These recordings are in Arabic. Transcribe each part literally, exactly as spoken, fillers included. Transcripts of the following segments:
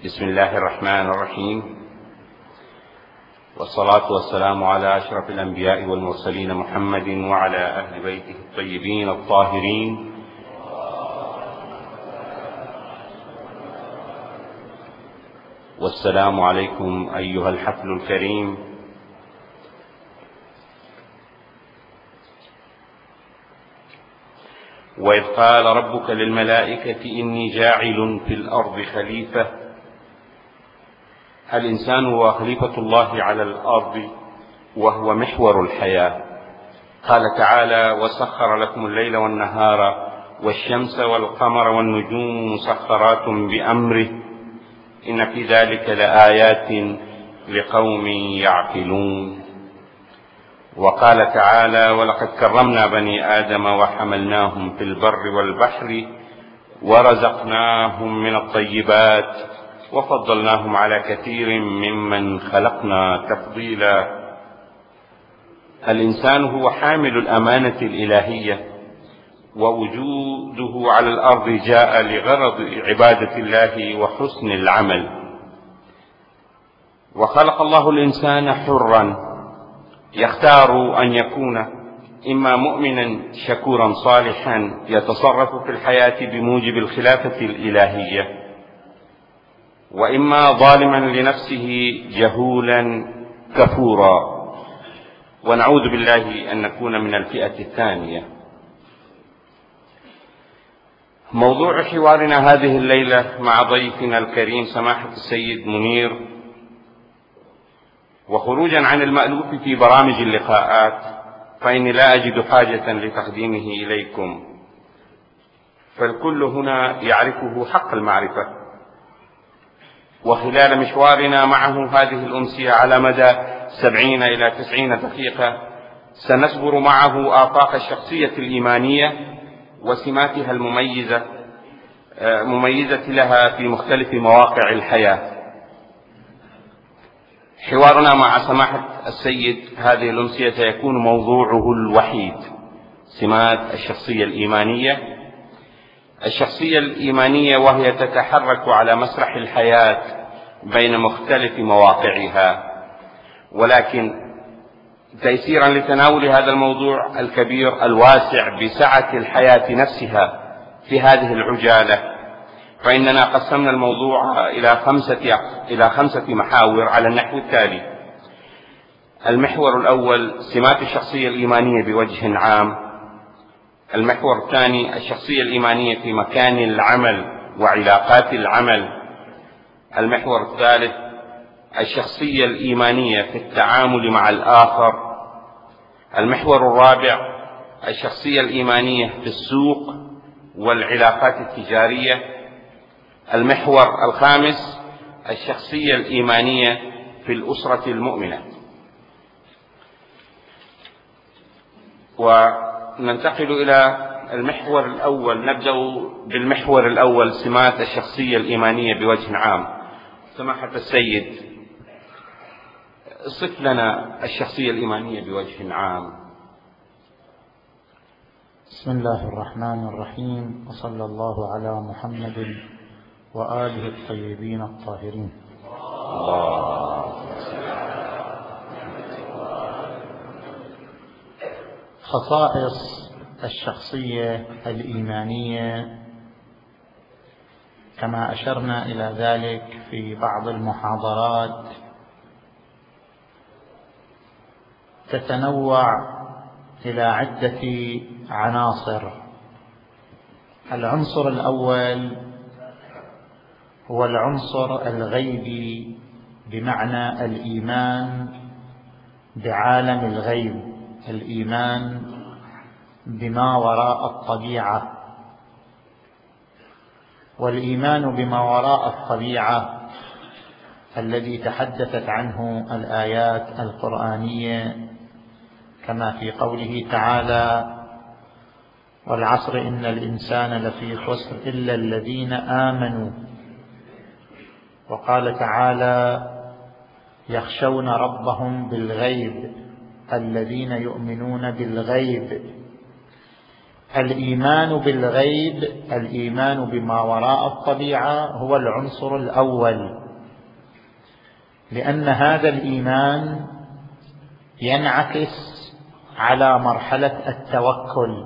بسم الله الرحمن الرحيم، والصلاة والسلام على أشرف الأنبياء والمرسلين محمد وعلى أهل بيته الطيبين الطاهرين. والسلام عليكم أيها الحفل الكريم. وإذ قال ربك للملائكة إني جاعل في الأرض خليفة. الإنسان هو خليفة الله على الأرض وهو محور الحياة. قال تعالى: وسخر لكم الليل والنهار والشمس والقمر والنجوم مسخرات بأمره إن في ذلك لآيات لقوم يعقلون. وقال تعالى: ولقد كرمنا بني آدم وحملناهم في البر والبحر ورزقناهم من الطيبات وفضلناهم على كثير ممن خلقنا تفضيلا. الإنسان هو حامل الأمانة الإلهية، ووجوده على الأرض جاء لغرض عبادة الله وحسن العمل. وخلق الله الإنسان حرا يختار أن يكون إما مؤمنا شكورا صالحا يتصرف في الحياة بموجب الخلافة الإلهية، وإما ظالما لنفسه جهولا كفورا، ونعوذ بالله أن نكون من الفئة الثانية. موضوع حوارنا هذه الليلة مع ضيفنا الكريم سماحة السيد منير، وخروجا عن المألوف في برامج اللقاءات فإني لا أجد حاجة لتقديمه إليكم، فالكل هنا يعرفه حق المعرفة. وخلال مشوارنا معه هذه الأمسية على مدى سبعين إلى تسعين دقيقة سنسبر معه آفاق الشخصية الإيمانية وسماتها المميزة مميزة لها في مختلف مواقع الحياة. حوارنا مع سماحة السيد هذه الأمسية سيكون موضوعه الوحيد: سمات الشخصية الإيمانية. الشخصية الإيمانية وهي تتحرك على مسرح الحياة بين مختلف مواقعها، ولكن تيسيرا لتناول هذا الموضوع الكبير الواسع بسعة الحياة نفسها في هذه العجالة، فإننا قسمنا الموضوع إلى خمسة إلى خمسة محاور على النحو التالي: المحور الأول سمات الشخصية الإيمانية بوجه عام. المحور الثاني الشخصية الإيمانية في مكان العمل وعلاقات العمل. المحور الثالث الشخصية الإيمانية في التعامل مع الآخر. المحور الرابع الشخصية الإيمانية في السوق والعلاقات التجارية. المحور الخامس الشخصية الإيمانية في الأسرة المؤمنة. وننتقل إلى المحور الأول. نبدأ بالمحور الأول: سمات الشخصية الإيمانية بوجه عام. سماحة السيد، صف لنا الشخصية الإيمانية بوجه عام. بسم الله الرحمن الرحيم، وصلى الله على محمد وآله الطيبين الطاهرين. خصائص الشخصية الإيمانية كما أشرنا إلى ذلك في بعض المحاضرات تتنوع إلى عدة عناصر. العنصر الأول هو العنصر الغيبي، بمعنى الإيمان بعالم الغيب، الإيمان بما وراء الطبيعة. والإيمان بما وراء الطبيعة الذي تحدثت عنه الآيات القرآنية، كما في قوله تعالى: والعصر إن الإنسان لفي خسر إلا الذين آمنوا. وقال تعالى: يخشون ربهم بالغيب، الذين يؤمنون بالغيب. الإيمان بالغيب، الإيمان بما وراء الطبيعة، هو العنصر الأول، لأن هذا الإيمان ينعكس على مرحلة التوكل.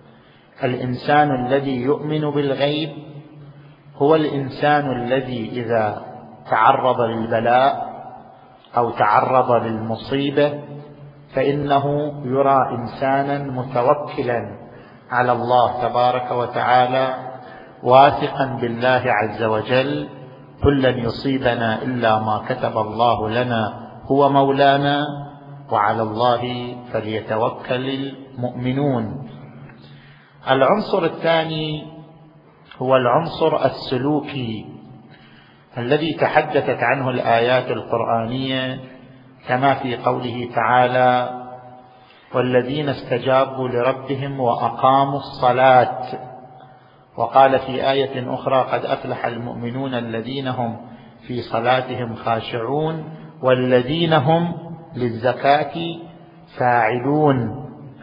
الإنسان الذي يؤمن بالغيب هو الإنسان الذي إذا تعرض للبلاء أو تعرض للمصيبة فإنه يرى إنسانا متوكلا على الله تبارك وتعالى، واثقا بالله عز وجل: قل لن يصيبنا إلا ما كتب الله لنا هو مولانا وعلى الله فليتوكل المؤمنون. العنصر الثاني هو العنصر السلوكي الذي تحدثت عنه الآيات القرآنية، كما في قوله تعالى: والذين استجابوا لربهم وأقاموا الصلاة. وقال في آية أخرى: قد أفلح المؤمنون الذين هم في صلاتهم خاشعون والذين هم للزكاة فاعلون.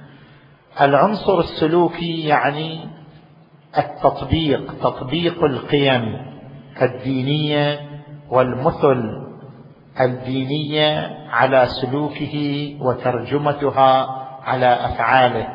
العنصر السلوكي يعني التطبيق، تطبيق القيم الدينية والمثل الدينية على سلوكه وترجمتها على أفعاله.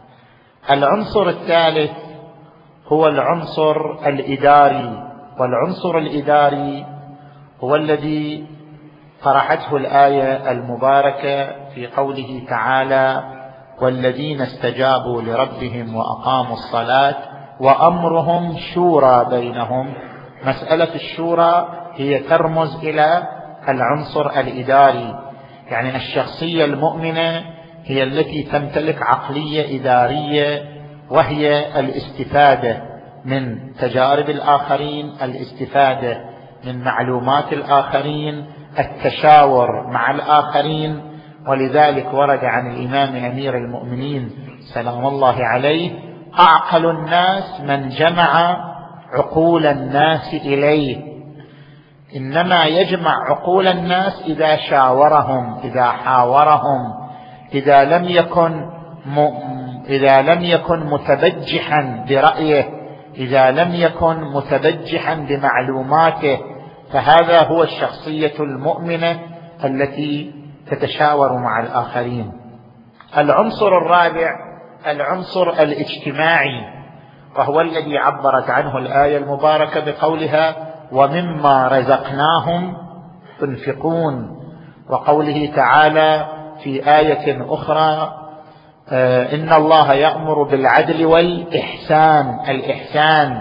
العنصر الثالث هو العنصر الإداري، والعنصر الإداري هو الذي طرحته الآية المباركة في قوله تعالى: والذين استجابوا لربهم وأقاموا الصلاة وأمرهم شورى بينهم. مسألة الشورى هي ترمز إلى العنصر الإداري، يعني الشخصية المؤمنة هي التي تمتلك عقلية إدارية، وهي الاستفادة من تجارب الآخرين، الاستفادة من معلومات الآخرين، التشاور مع الآخرين. ولذلك ورد عن الإمام أمير المؤمنين سلام الله عليه: أعقل الناس من جمع عقول الناس إليه. إنما يجمع عقول الناس إذا شاورهم، إذا حاورهم، إذا لم يكن م... إذا لم يكن متبجحا برأيه، إذا لم يكن متبجحا بمعلوماته. فهذا هو الشخصية المؤمنة التي تتشاور مع الآخرين. العنصر الرابع العنصر الاجتماعي، وهو الذي عبرت عنه الآية المباركة بقولها: ومما رزقناهم ينفقون. وقوله تعالى في آية أخرى: إن الله يأمر بالعدل والإحسان. الإحسان.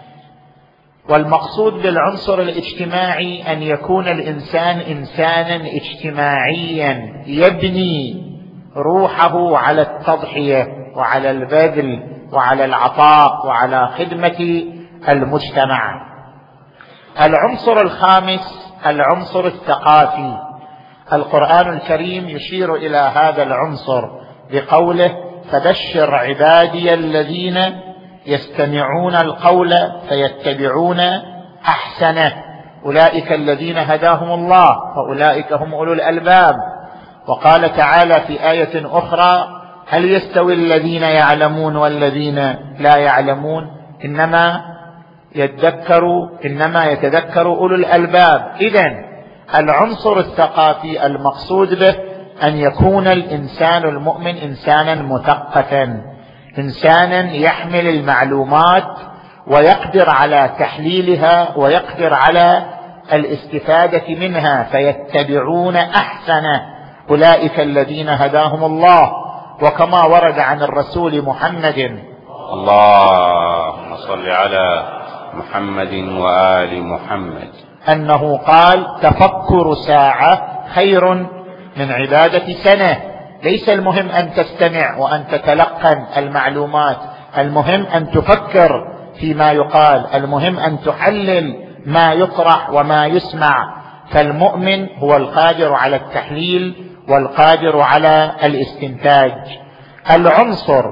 والمقصود بالعنصر الاجتماعي أن يكون الإنسان إنسانا اجتماعيا، يبني روحه على التضحية وعلى البذل وعلى العطاء وعلى خدمة المجتمع. العنصر الخامس العنصر الثقافي. القرآن الكريم يشير إلى هذا العنصر بقوله: فبشر عبادي الذين يستمعون القول فيتبعون أحسنه أولئك الذين هداهم الله وأولئك هم أولو الألباب. وقال تعالى في آية أخرى: هل يستوي الذين يعلمون والذين لا يعلمون إنما يتذكر إنما يتذكر أولو الألباب. إذن العنصر الثقافي المقصود به أن يكون الإنسان المؤمن إنسانا مثقفا، إنسانا يحمل المعلومات ويقدر على تحليلها ويقدر على الاستفادة منها، فيتبعون أحسنه أولئك الذين هداهم الله. وكما ورد عن الرسول محمد اللهم صل على محمد وآل محمد أنه قال: تفكر ساعة خير من عبادة سنة. ليس المهم أن تستمع وأن تتلقن المعلومات، المهم أن تفكر فيما يقال، المهم أن تحلل ما يطرح وما يسمع. فالمؤمن هو القادر على التحليل والقادر على الاستنتاج. العنصر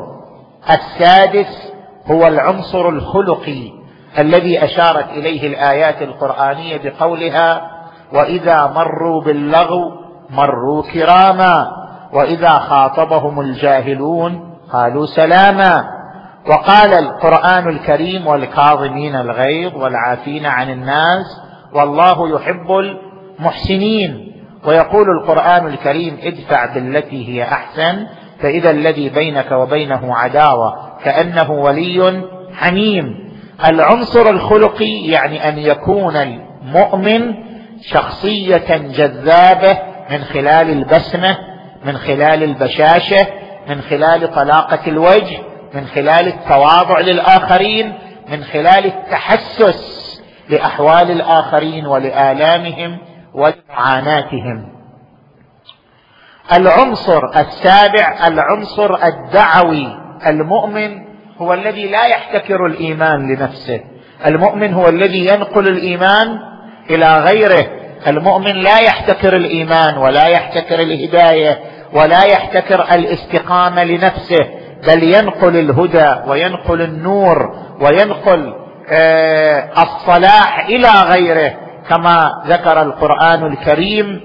السادس هو العنصر الخلقي الذي أشارت إليه الآيات القرآنية بقولها: وإذا مروا باللغو مروا كراما وإذا خاطبهم الجاهلون قالوا سلاما. وقال القرآن الكريم: والكاظمين الغيظ والعافين عن الناس والله يحب المحسنين. ويقول القرآن الكريم: ادفع بالتي هي أحسن فإذا الذي بينك وبينه عداوة كأنه ولي حميم. العنصر الخلقي يعني أن يكون المؤمن شخصية جذابة من خلال البسمة، من خلال البشاشة، من خلال طلاقة الوجه، من خلال التواضع للآخرين، من خلال التحسس لأحوال الآخرين ولآلامهم ولمعاناتهم. العنصر السابع العنصر الدعوي. المؤمن هو الذي لا يحتكر الإيمان لنفسه، المؤمن هو الذي ينقل الإيمان إلى غيره. المؤمن لا يحتكر الإيمان ولا يحتكر الهداية ولا يحتكر الاستقامة لنفسه، بل ينقل الهدى وينقل النور وينقل آه الصلاح إلى غيره، كما ذكر القرآن الكريم: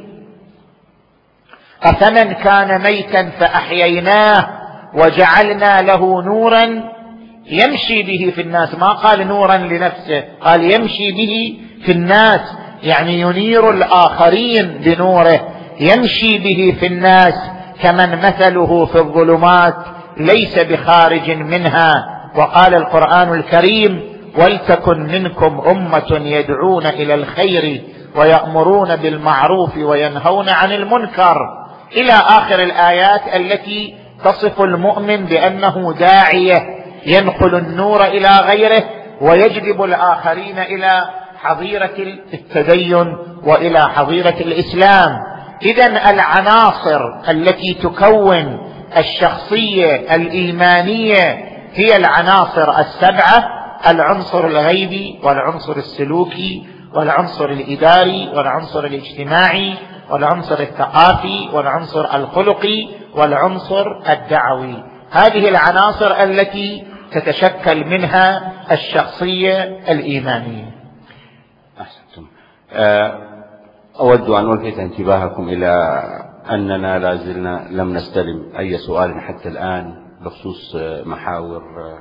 أفمن كان ميتا فأحييناه وجعلنا له نورا يمشي به في الناس. ما قال نورا لنفسه، قال يمشي به في الناس، يعني ينير الآخرين بنوره، يمشي به في الناس كمن مثله في الظلمات ليس بخارج منها. وقال القرآن الكريم: ولتكن منكم أمة يدعون إلى الخير ويأمرون بالمعروف وينهون عن المنكر، إلى آخر الآيات التي تصف المؤمن بأنه داعية ينقل النور إلى غيره ويجذب الآخرين إلى حظيرة التدين وإلى حظيرة الإسلام. إذن العناصر التي تكون الشخصية الإيمانية هي العناصر السبعة: العنصر الغيبي والعنصر السلوكي والعنصر الإداري والعنصر الاجتماعي والعنصر الثقافي والعنصر الخلقي والعنصر الدعوي. هذه العناصر التي تتشكل منها الشخصية الإيمانية. أحسنتم. أود أن ألفت انتباهكم إلى أننا لازلنا لم نستلم أي سؤال حتى الآن بخصوص محاور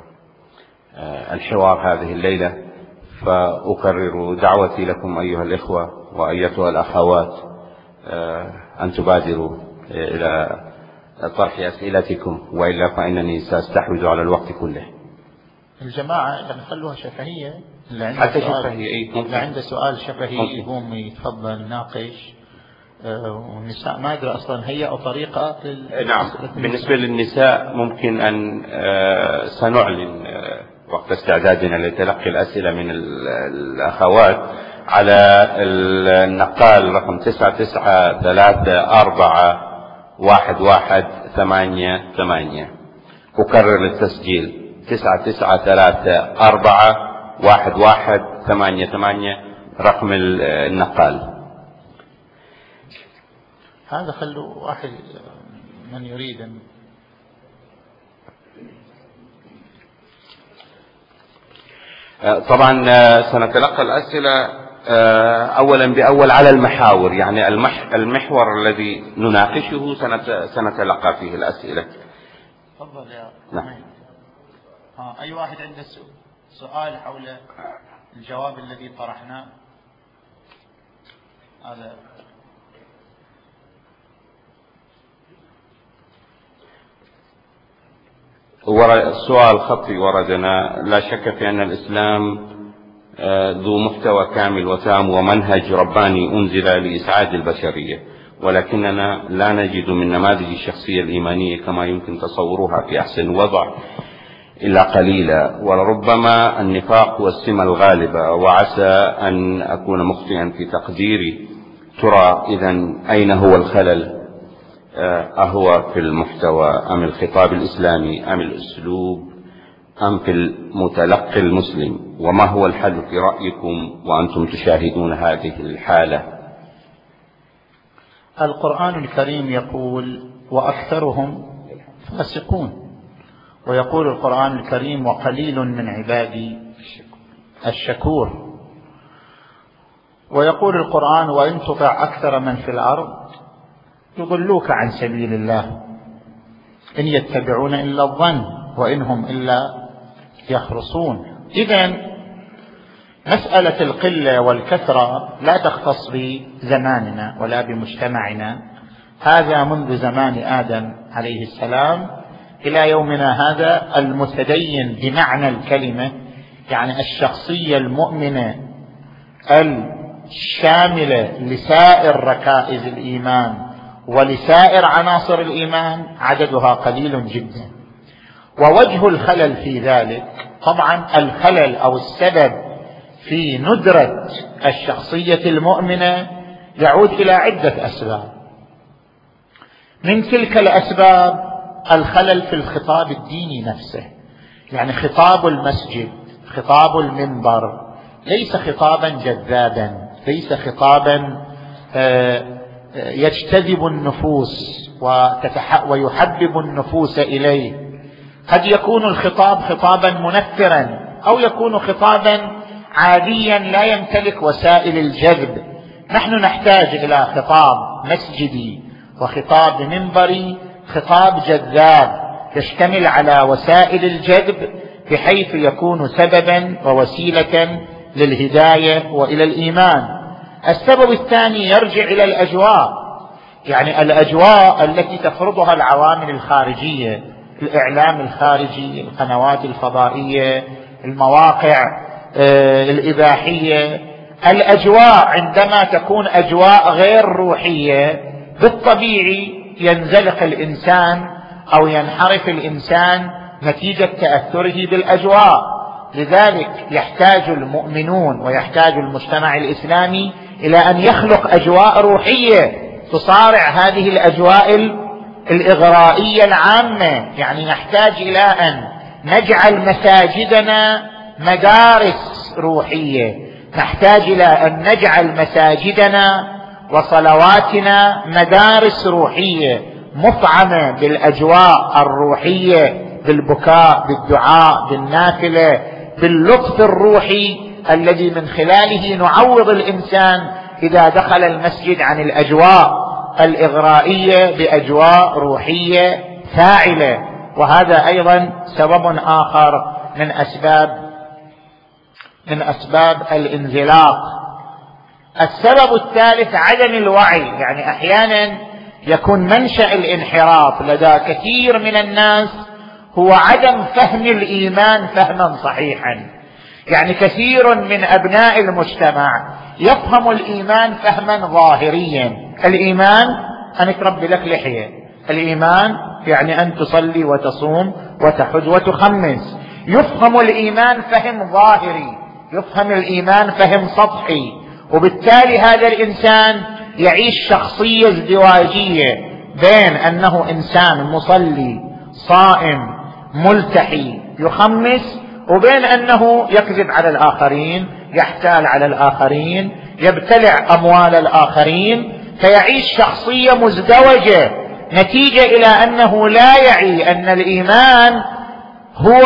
الحوار هذه الليلة، فأكرر دعوتي لكم أيها الإخوة وأيتها الأخوات أن تبادروا إلى طرح أسئلتكم، وإلا فإنني سأستحوذ على الوقت كله. الجماعة نخلوها شفهية، اللي عنده حتى سؤال شفهية اللي عنده سؤال شفهي يقوم يتفضل ناقش. والنساء ما أدري أصلا هيئوا طريقة لل... نعم، بالنسبة للنساء ممكن أن سنعلن وقت استعدادنا لتلقي الأسئلة من الأخوات على النقال رقم تسعة تسعة ثلاثة أربعة واحد واحد ثمانية ثمانية. أكرر التسجيل: تسعة تسعة ثلاثة أربعة واحد واحد ثمانية ثمانية رقم النقال. هذا خلوا واحد من يريد أن طبعا سنتلقى الأسئلة أولا بأول على المحاور، يعني المحور الذي نناقشه سنتلقى فيه الأسئلة. تفضل يا نعم. ها أي واحد عنده سؤال حول الجواب الذي طرحناه؟ هذا سؤال خطي وردنا: لا شك في أن الإسلام ذو محتوى كامل وتام ومنهج رباني أنزل لإسعاد البشرية، ولكننا لا نجد من نماذج الشخصية الإيمانية كما يمكن تصورها في أحسن وضع إلا قليلا، ولربما النفاق هو السمة الغالبة. وعسى أن أكون مخطئا في تقديري. ترى إذن أين هو الخلل؟ أهو في المحتوى أم الخطاب الإسلامي أم الأسلوب أم في المتلقي المسلم؟ وما هو الحل في رأيكم وأنتم تشاهدون هذه الحالة؟ القرآن الكريم يقول: وأكثرهم فاسقون. ويقول القرآن الكريم: وقليل من عبادي الشكور. ويقول القرآن: وإن تطع أكثر من في الأرض يضلوك عن سبيل الله إن يتبعون إلا الظن وإن هم إلا يخرصون. إذن مسألة القلة والكثرة لا تختص بزماننا ولا بمجتمعنا، هذا منذ زمان آدم عليه السلام إلى يومنا هذا. المتدين بمعنى الكلمة، يعني الشخصية المؤمنة الشاملة لسائر ركائز الإيمان ولسائر عناصر الإيمان، عددها قليل جدا. ووجه الخلل في ذلك، طبعا الخلل أو السبب في ندرة الشخصية المؤمنة يعود إلى عدة أسباب. من تلك الأسباب الخلل في الخطاب الديني نفسه، يعني خطاب المسجد، خطاب المنبر ليس خطابا جذابا، ليس خطابا يجتذب النفوس ويحبب النفوس إليه. قد يكون الخطاب خطابا منفرا، أو يكون خطابا عاديا لا يمتلك وسائل الجذب. نحن نحتاج إلى خطاب مسجدي وخطاب منبري، خطاب جذاب يشتمل على وسائل الجذب بحيث يكون سببا ووسيلة للهداية وإلى الإيمان. السبب الثاني يرجع إلى الأجواء، يعني الأجواء التي تفرضها العوامل الخارجية، الإعلام الخارجي، القنوات الفضائية، المواقع الإباحية. الأجواء عندما تكون أجواء غير روحية بالطبيعي ينزلق الإنسان أو ينحرف الإنسان نتيجة تأثره بالأجواء. لذلك يحتاج المؤمنون ويحتاج المجتمع الإسلامي إلى أن يخلق أجواء روحية تصارع هذه الأجواء الإغرائية العامة. يعني نحتاج إلى أن نجعل مساجدنا مدارس روحية، نحتاج إلى أن نجعل مساجدنا وصلواتنا مدارس روحية مفعمة بالأجواء الروحية، بالبكاء، بالدعاء، بالنافلة، باللطف الروحي الذي من خلاله نعوض الإنسان إذا دخل المسجد عن الأجواء الإغرائية بأجواء روحية فاعلة. وهذا أيضا سبب آخر من أسباب من أسباب الانزلاق. السبب الثالث عدم الوعي، يعني أحيانا يكون منشأ الانحراف لدى كثير من الناس هو عدم فهم الإيمان فهما صحيحا. يعني كثير من أبناء المجتمع يفهم الإيمان فهما ظاهريا. الإيمان أن تربي لك لحية، الإيمان يعني أن تصلي وتصوم وتحج وتخمس. يفهم الإيمان فهم ظاهري، يفهم الإيمان فهم سطحي، وبالتالي هذا الإنسان يعيش شخصية ازدواجية بين أنه إنسان مصلي صائم ملتحي يخمس، وبين أنه يكذب على الآخرين، يحتال على الآخرين، يبتلع أموال الآخرين، فيعيش شخصية مزدوجة نتيجة إلى أنه لا يعي أن الإيمان هو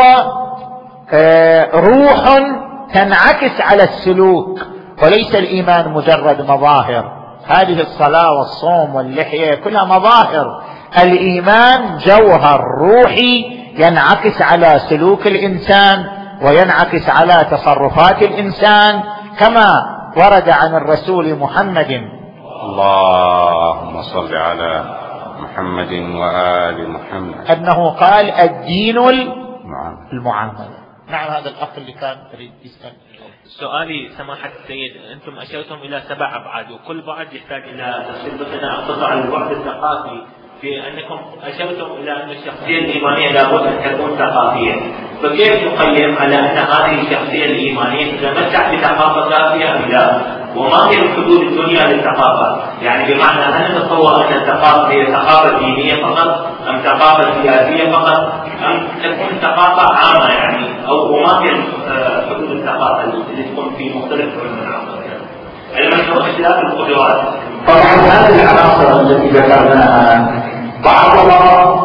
روح تنعكس على السلوك، وليس الإيمان مجرد مظاهر. هذه الصلاة والصوم واللحية كلها مظاهر. الإيمان جوهر روحي ينعكس على سلوك الإنسان وينعكس على تصرفات الإنسان، كما ورد عن الرسول محمد اللهم صل على محمد وآل محمد أنه قال الدين المعاملة. نعم، هذا الأخ اللي كان يريد يسأل. سؤالي سماحة السيد، أنتم أشرتم إلى سبع أبعاد، وكل بعد يحتاج إلى تشبثنا قطع الوعد الثقافي، في أنكم أشرتم إلى أن الشخصية الإيمانية لابد أن تكون ثقافية. فكيف نقيم على أن هذه الشخصية الإيمانية تتمتع بثقافة كافية أم لا؟ وما هي حدود الدنيا للثقافة؟ يعني بمعنى هل نتصور أن الثقافة هي ثقافة دينية فقط، أم ثقافة سياسية فقط، أم تكون ثقافة عامة يعني، أو وما هي حدود الثقافة اللي تكون في مختلف علوم العصر؟ المشروع اختلاف القدرات. طبعا هذه العناصر التي ذكرناها بعضها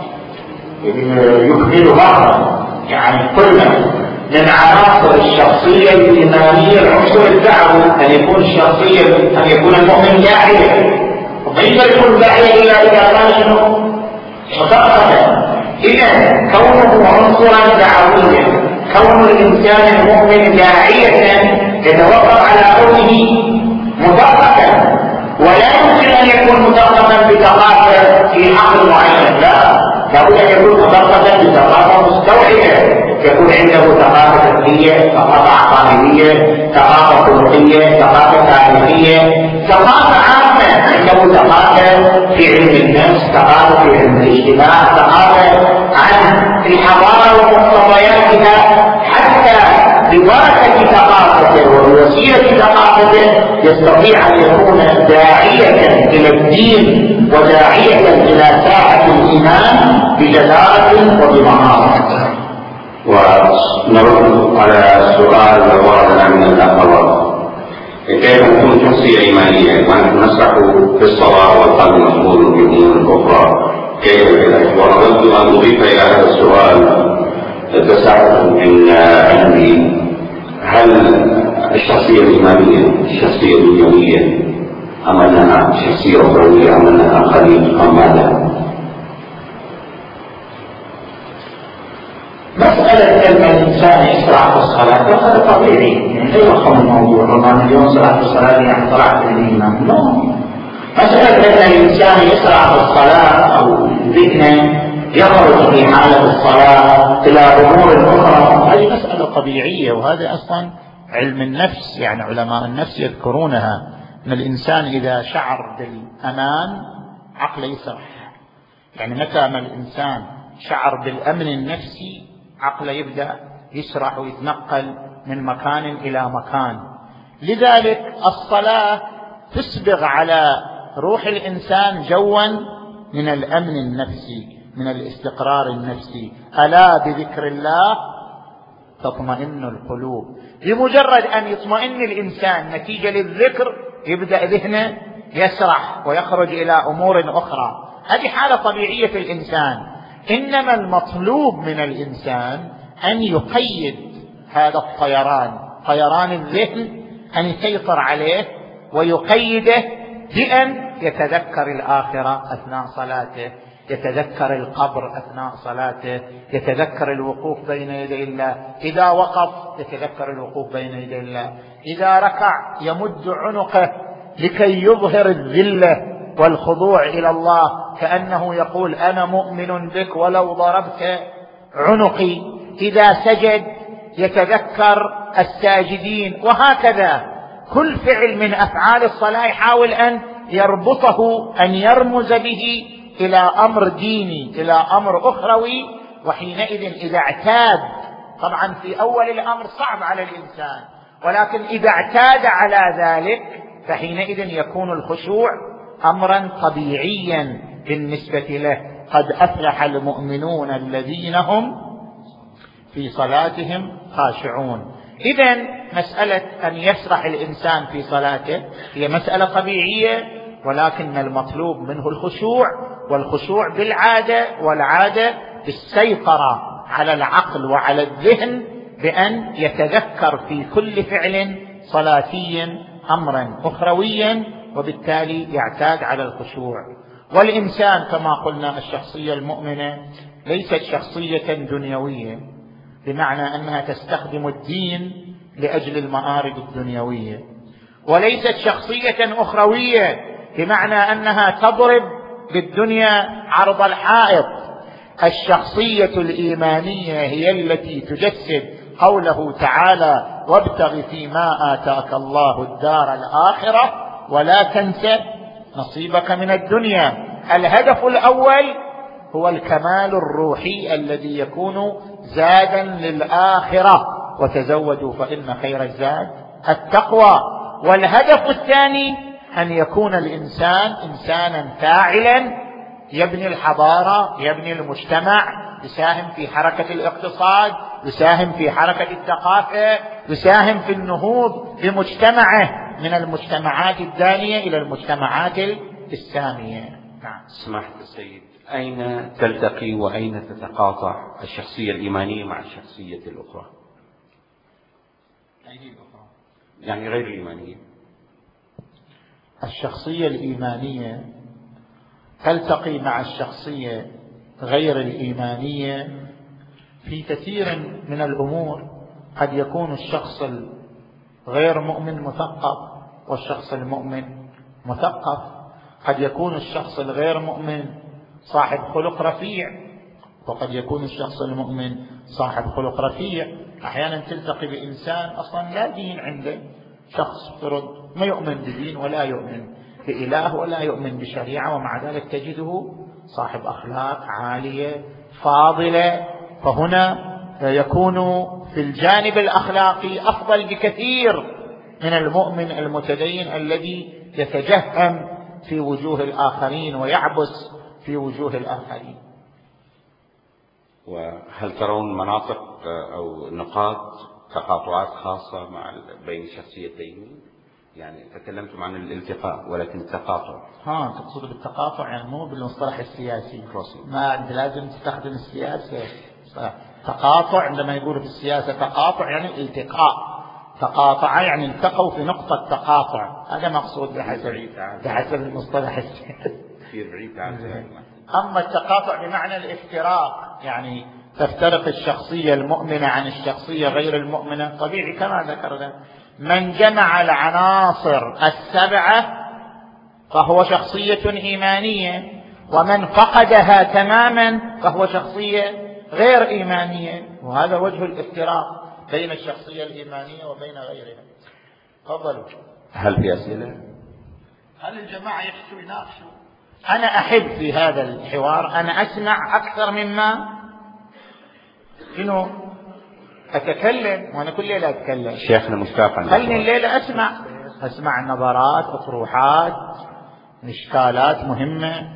يكمل بعضا، يعني قلنا من عناصر الشخصية الإيمانية العنصر الدعوي، أن يكون الشخصية أن يكون المؤمن داعية، وكيف يكون داعية إلا إذا كان شنو؟ مثقفا. إذا كونه عنصرا دعويا كون الإنسان المؤمن داعية يتوقف على كونه مدققا، ولا يمكن أن يكون مدققا بثقافة في عقل معين، لا، لابد أن يكون مدققا بثقافة مستوعبة، يكون عنده ثقافة فكرية، ثقافة عقائدية، ثقافة خلقية، ثقافة تاريخية، ثقافة عامة، عنده ثقافة في علم النفس، ثقافة في علم الاجتماع، ثقافة عن الحضارة ومقتضياتها، حتى ببركة ثقافته وبوسيلة ثقافته يستطيع أن يكون داعية إلى الدين وداعية إلى ساحة الإيمان بجدارة وبمهارة. ونرد على السؤال الذي وردنا من الأخوات: كيف تكون شخصية إيمانية ونحن نسرح في الصلاة والقلب مشغول بأمور أخرى؟ كيف ذلك؟ ونود أن نضيف إلى هذا السؤال تساؤل من عندي: هل الشخصية الإيمانية الشخصية الدنيوية أم أنها شخصية أخروية أم أنها خليل أم ماذا؟ مسألة أن الإنسان يسرع في الصلاة هذا طبيعي، يعني لا يفهم الموضوع ربما اليوم سرعة في الصلاة يعني طلعت من الإيمان، لا. مسألة أن الإنسان يسرع في الصلاة أو ذهنه يخرج في حالة الصلاة إلى أمور أخرى هذه مسألة طبيعية، وهذا أصلا علم النفس، يعني علماء النفس يذكرونها، أن الإنسان إذا شعر بالأمان عقله يسرح، يعني متى ما الإنسان شعر بالأمن النفسي عقله يبدأ يسرح ويتنقل من مكان إلى مكان. لذلك الصلاة تسبغ على روح الإنسان جوا من الأمن النفسي، من الاستقرار النفسي. ألا بذكر الله تطمئن القلوب. بمجرد أن يطمئن الإنسان نتيجة للذكر يبدأ ذهنه يسرح ويخرج إلى أمور أخرى، هذه حالة طبيعية في الإنسان. إنما المطلوب من الإنسان أن يقيد هذا الطيران، طيران الذهن، أن يسيطر عليه ويقيده بأن يتذكر الآخرة أثناء صلاته، يتذكر القبر أثناء صلاته، يتذكر الوقوف بين يدي الله، إذا وقف يتذكر الوقوف بين يدي الله، إذا ركع يمد عنقه لكي يظهر الذلة والخضوع إلى الله كأنه يقول أنا مؤمن بك ولو ضربت عنقي، إذا سجد يتذكر الساجدين، وهكذا كل فعل من أفعال الصلاة يحاول أن يربطه، أن يرمز به إلى أمر ديني، إلى أمر أخروي. وحينئذ إذا اعتاد، طبعا في أول الأمر صعب على الإنسان، ولكن إذا اعتاد على ذلك فحينئذ يكون الخشوع أمرا طبيعيا بالنسبة له. قد أفلح المؤمنون الذين هم في صلاتهم خاشعون. إذن مسألة أن يسرح الإنسان في صلاته هي مسألة طبيعية، ولكن المطلوب منه الخشوع، والخشوع بالعادة، والعادة بالسيطرة على العقل وعلى الذهن بأن يتذكر في كل فعل صلاتي أمرا أخرويا، وبالتالي يعتاد على الخشوع. والإنسان كما قلنا الشخصية المؤمنة ليست شخصية دنيوية بمعنى أنها تستخدم الدين لأجل المآرب الدنيوية، وليست شخصية أخروية بمعنى أنها تضرب بالدنيا عرض الحائط. الشخصية الإيمانية هي التي تجسد قوله تعالى وابتغ فيما آتاك الله الدار الآخرة ولا تنس نصيبك من الدنيا. الهدف الأول هو الكمال الروحي الذي يكون زادا للآخرة، وتزودوا فإن خير الزاد التقوى. والهدف الثاني أن يكون الإنسان إنسانا فاعلا يبني الحضارة، يبني المجتمع، يساهم في حركة الاقتصاد، يساهم في حركة الثقافة، يساهم في النهوض بمجتمعه من المجتمعات الدانية إلى المجتمعات السامية. نعم. سماحة السيد، أين تلتقي وأين تتقاطع الشخصية الإيمانية مع الشخصية الأخرى؟ أين الأخرى؟ يعني غير الإيمانية. الشخصية الإيمانية تلتقي مع الشخصية غير الإيمانية في كثير من الأمور قد يكون الشخص الغير مؤمن مثقف والشخص المؤمن مثقف، قد يكون الشخص الغير مؤمن صاحب خلق رفيع وقد يكون الشخص المؤمن صاحب خلق رفيع. أحيانا تلتقي بإنسان أصلا لا دين عنده، شخص فرد ما يؤمن بدين ولا يؤمن بإله ولا يؤمن بشريعة، ومع ذلك تجده صاحب أخلاق عالية فاضلة. فهنا يكون في الجانب الأخلاقي أفضل بكثير من المؤمن المتدين الذي يتجهم في وجوه الآخرين ويعبس في وجوه الآخرين. وهل ترون مناطق أو نقاط تقاطعات خاصة مع بين الشخصيتين؟ يعني تكلمتم عن الالتقاء ولكن التقاطع. ها تقصد بالتقاطع يعني مو بالمصطلح السياسي، ما أنت لازم تستخدم السياسة. تقاطع عندما يقول في السياسة تقاطع يعني الالتقاء، تقاطع يعني التقوا في نقطة تقاطع، هذا مقصود بحسب بحسب المصطلح السياسي. أما التقاطع بمعنى الافتراق، يعني تفترق الشخصية المؤمنة عن الشخصية غير المؤمنة، طبيعي كما ذكرنا من جمع العناصر السبعة فهو شخصية إيمانية، ومن فقدها تماما فهو شخصية غير إيمانية، وهذا وجه الافتراق بين الشخصية الإيمانية وبين غيرها. تفضلوا. هل في أسئلة؟ هل الجماعة يحسوا يناقشوا؟ أنا أحب في هذا الحوار أنا أسمع أكثر مما إنه أتكلم، وأنا كل ليلة أتكلم. شيخنا مشتاق، خلني الليلة أسمع أسمع نظرات، أطروحات، إشكالات مهمة.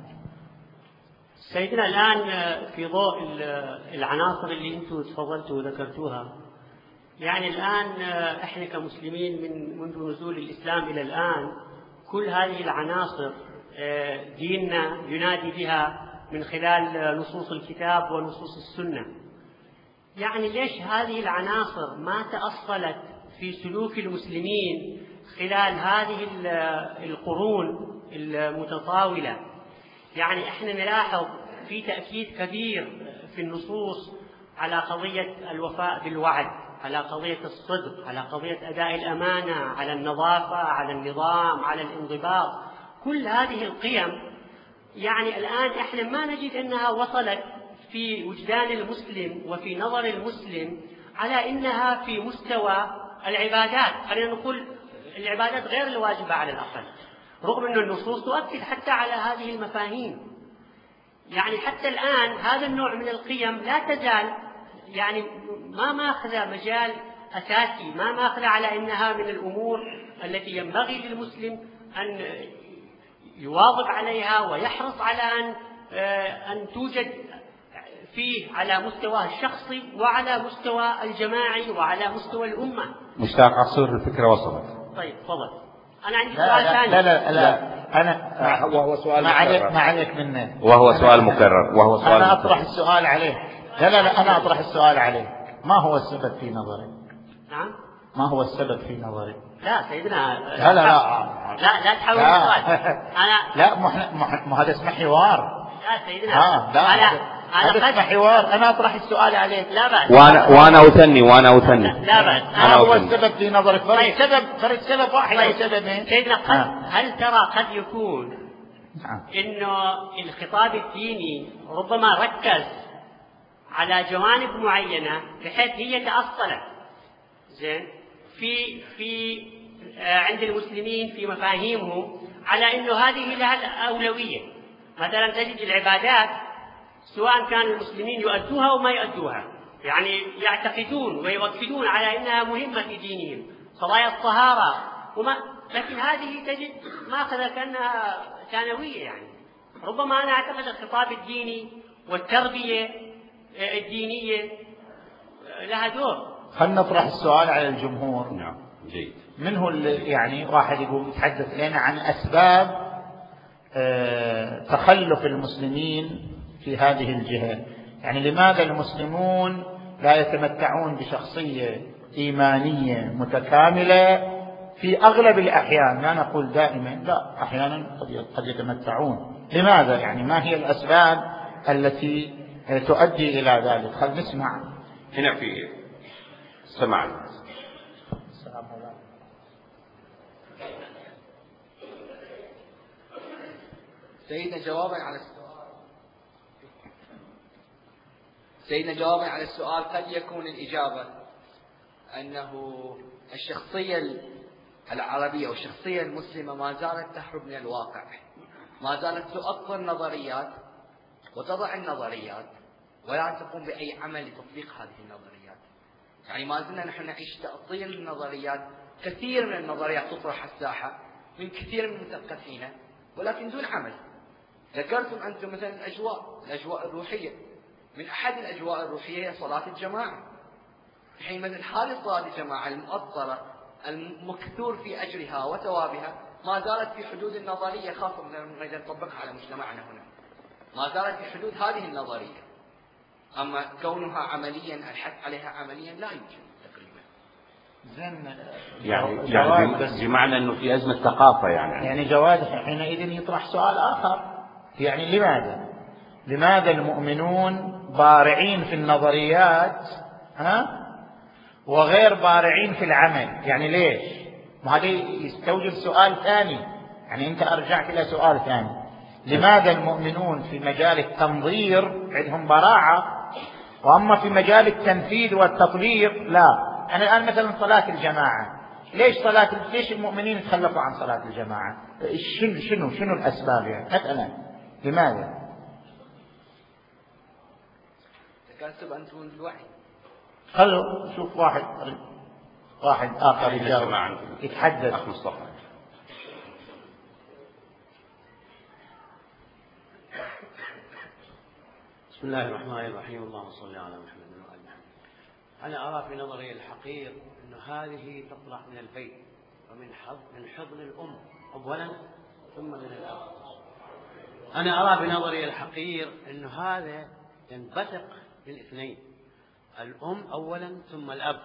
سيدنا الآن في ضوء العناصر اللي أنتم تفضلتوا وذكرتوها، يعني الآن إحنا كمسلمين من منذ نزول الإسلام إلى الآن كل هذه العناصر ديننا ينادي بها من خلال نصوص الكتاب ونصوص السنة. يعني ليش هذه العناصر ما تأصلت في سلوك المسلمين خلال هذه القرون المتطاولة؟ يعني احنا نلاحظ في تأكيد كبير في النصوص على قضية الوفاء بالوعد، على قضية الصدق، على قضية أداء الأمانة، على النظافة، على النظام، على الانضباط. كل هذه القيم يعني الآن احنا ما نجد أنها وصلت في وجدان المسلم وفي نظر المسلم على أنها في مستوى العبادات. خلينا نقول العبادات غير الواجبة على الأقل، رغم أن النصوص تؤكد حتى على هذه المفاهيم. يعني حتى الآن هذا النوع من القيم لا تزال يعني ما ماخذ مجال أساسي، ما ماخذ على أنها من الأمور التي ينبغي للمسلم أن يواظب عليها ويحرص على أن أن توجد فيه على مستوى الشخصي وعلى مستوى الجماعي وعلى مستوى الأمة. مشتاق عصور الفكرة وصلت. طيب تفضل. أنا عندي سؤال ثاني. لا لا لا, لا. أنا وهو سؤال ما عليك ما عليك منه. وهو سؤال مكرر وهو سؤال أنا مكرر. أطرح السؤال عليه. لا لا لا أنا أطرح السؤال عليه. ما هو السبب في نظرك؟ نعم. ما هو السبب في نظرك؟ لا سيدنا. لا لا لا لا لا تحاول السؤال. أنا لا مو هذا اسمه حوار. لا سيدنا. آه لا أنا هذا اسمه حوار. أنا أطرح السؤال عليك. لا بأس. وأنا وأنا أثني وأنا أثني. لا بأس. ما هو السبب في نظرك؟ فرد سبب فرد سبب واحد أو طيب. سببين. سيدنا قد آه. هل ترى قد يكون نعم. إنه الخطاب الديني ربما ركز على جوانب معينة بحيث هي تأصلت زين في في آه عند المسلمين في مفاهيمهم على إنه هذه لها الأولوية. مثلا تجد العبادات سواء كان المسلمين يؤدوها أو ما يؤدوها، يعني يعتقدون ويوكلون على أنها مهمة في دينهم، قضايا الطهارة وما، لكن هذه تجد ماخذة كأنها ثانوية. يعني ربما أنا أعتقد الخطاب الديني والتربية الدينية لها دور. خلنا نطرح السؤال على الجمهور. نعم جيد. من هو يعني واحد يقول يتحدث لنا عن أسباب اه تخلف المسلمين في هذه الجهة، يعني لماذا المسلمون لا يتمتعون بشخصية إيمانية متكاملة في أغلب الأحيان، لا نقول دائما، لا أحيانا قد يتمتعون. لماذا؟ يعني ما هي الأسباب التي تؤدي إلى ذلك. خل نسمع هنا في سماع. سيدنا جوابا على السؤال سيدنا جوابا على السؤال قد يكون الإجابة أنه الشخصية العربية أو الشخصية المسلمة ما زالت تهرب من الواقع، ما زالت تؤطر نظريات وتضع النظريات ولا تقوم بأي عمل لتطبيق هذه النظريات. يعني ما زلنا نحن نعيش تأطير النظريات، كثير من النظريات تطرح الساحة من كثير من المثقفين ولكن دون عمل. ذكرتم أنتم مثلا الأجواء الأجواء الروحية، من أحد الأجواء الروحية هي صلاة الجماعة. حين مثل هذه صلاة الجماعة المؤطرة المكثور في أجرها وثوابها ما زالت في حدود النظرية، خاصة نريد نطبقها على مجتمعنا هنا، ما زالت في حدود هذه النظرية. أما كونها عمليا الحث عليها عمليا لا يوجد تقريبا. زين يعني, يعني بمعنى أنه في أزمة ثقافة يعني. يعني جواد حينئذ يطرح سؤال آخر، يعني لماذا لماذا المؤمنون بارعين في النظريات ها وغير بارعين في العمل؟ يعني ليش؟ وهذا يستوجب سؤال ثاني، يعني أنت أرجعت إلى سؤال ثاني، لماذا المؤمنون في مجال التنظير عندهم براعة وأما في مجال التنفيذ والتطبيق لا؟ أنا الآن مثلا صلاة الجماعة، ليش صلاة ليش المؤمنين يتخلفوا عن صلاة الجماعة؟ شنو شنو شنو الأسباب يعني مثلا لماذا؟ تكاسب أنتم الوعي. خلوا نشوف واحد واحد آخر يجاوب يتحدث. أخ مصطفى. بسم الله الرحمن الرحيم، اللهم صل على محمد وآل محمد. أنا أرى في نظري الحقير أن هذه تطلع من البيت ومن حضن من حضن الأم أولا ثم من الأب. أنا أرى بنظري الحقير أن هذا ينبثق من اثنين، الأم أولا ثم الأب.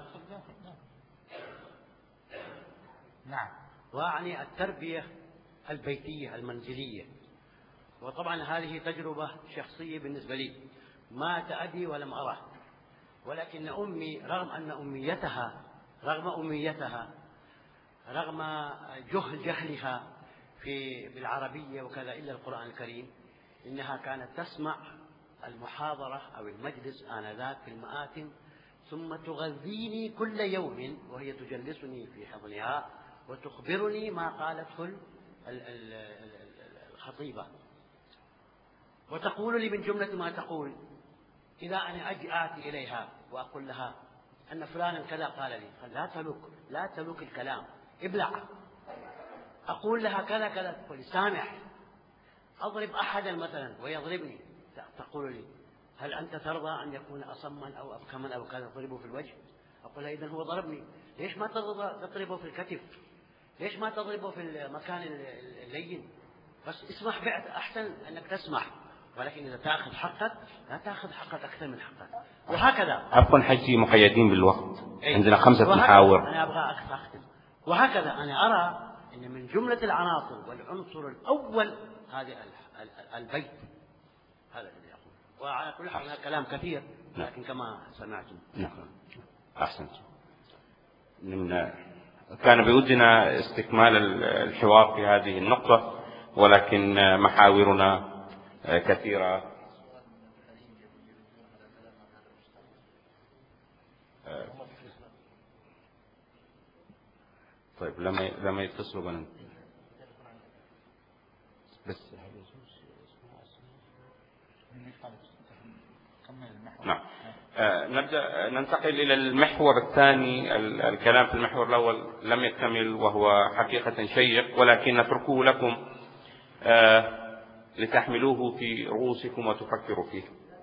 نعم. وأعني التربية البيتية المنزلية. وطبعا هذه تجربة شخصية بالنسبة لي ما تأدي ولم أره، ولكن أمي رغم أن أميتها رغم أميتها رغم جهل جهلها في بالعربية وكذا إلا القرآن الكريم، إنها كانت تسمع المحاضرة أو المجلس آنذاك في المآتم ثم تغذيني كل يوم وهي تجلسني في حضنها وتخبرني ما قالته الخطيبة، وتقول لي من جملة ما تقول إذا أنا أجي آتي إليها وأقول لها أن فلانا كذا قال لي، لا تلوك لا تلوك الكلام ابلع. أقول لها كذا كذا تقول سامح. أضرب أحدا مثلا ويضربني تقول لي هل أنت ترضى أن يكون أصما أو أبكما أو كذا تضربه في الوجه؟ أقول لها إذن هو ضربني، ليش ما تضربه في الكتف؟ ليش ما تضربه في المكان اللين؟ بس اسمح بعد أحسن أنك تسمح، ولكن إذا تأخذ حقك لا تأخذ حقك أكثر من حقك. وهكذا. عفوا حجي مقيدين بالوقت. أي. عندنا خمسة محاور. أنا أبغى أختم. وهكذا أنا أرى أن من جملة العناصر والعنصر الأول هذه البيت. هذا الذي أقول. وعلى كل حال كلام كثير لكن كما سمعتم. نعم. أحسنت. من كان بودنا استكمال الحوار في هذه النقطة ولكن محاورنا كثيرة. طيب لما لما يتصلوا بنا بس نعم. آه نبدأ ننتقل إلى المحور الثاني. الكلام في المحور الأول لم يكتمل وهو حقيقة شيق ولكن نتركه لكم آه لتحملوه في رؤوسكم وتفكروا فيه.